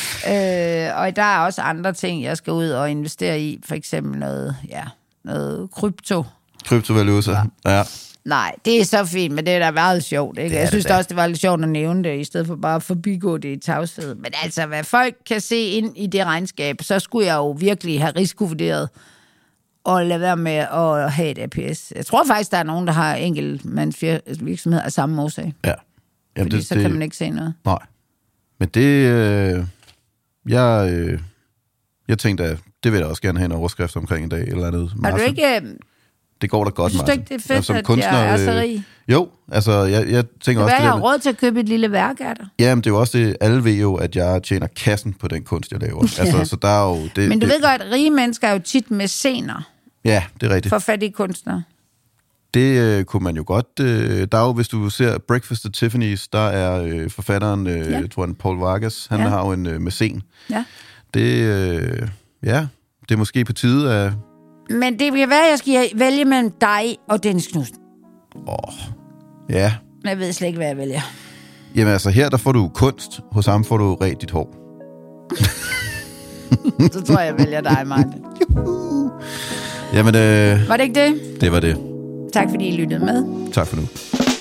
Øh, og der er også andre ting, jeg skal ud og investere i, for eksempel noget, ja, noget krypto. Kryptovaluta, ja. ja. Nej, det er så fint, men det er da meget sjovt, ikke? Jeg synes det også, det var lidt sjovt at nævne det, i stedet for bare at forbigå det i tavshed. Men altså, hvad folk kan se ind i det regnskab, så skulle jeg jo virkelig have risikovurderet og lade være med at have et A P S. Jeg tror faktisk, der er nogen, der har enkeltmandsvirksomhed af samme årsag. Ja. Jamen, fordi det, så det, kan man ikke se noget. Nej. Men det... Øh, jeg, øh, jeg tænkte, at det vil jeg også gerne have en overskrift omkring i dag, eller andet. Har du ikke... Det går da godt, Martin. Synes du ikke, det er fedt, ja, at kunstner, jeg er så rig? Øh, jo, altså, jeg, jeg tænker det også... Jeg har råd til at købe et lille værk af dig. Jamen, det er jo også det, alle ved jo, at jeg tjener kassen på den kunst, jeg laver. Ja. Altså, så der er jo... Det, Men du det, ved godt, at rige mennesker er jo tit mæscener. Ja, det er rigtigt. For fattige kunstnere. Det øh, kunne man jo godt... Øh, der er jo, hvis du ser Breakfast at Tiffany's, der er øh, forfatteren, øh, ja. jeg tror han, Paul Vargas, han ja. har jo en øh, mæcen. Ja. Det, øh, ja, det er måske på tide af... Men det kan være, at jeg skal vælge mellem dig og Dennis Knudsen. Åh, oh, ja. Men jeg ved slet ikke, hvad jeg vælger. Jamen altså, her der får du kunst. Hos ham får du ret dit hår. så tror jeg, jeg vælger dig, Martin. Jamen, øh, var det ikke det? Det var det. Tak fordi I lyttede med. Tak for nu.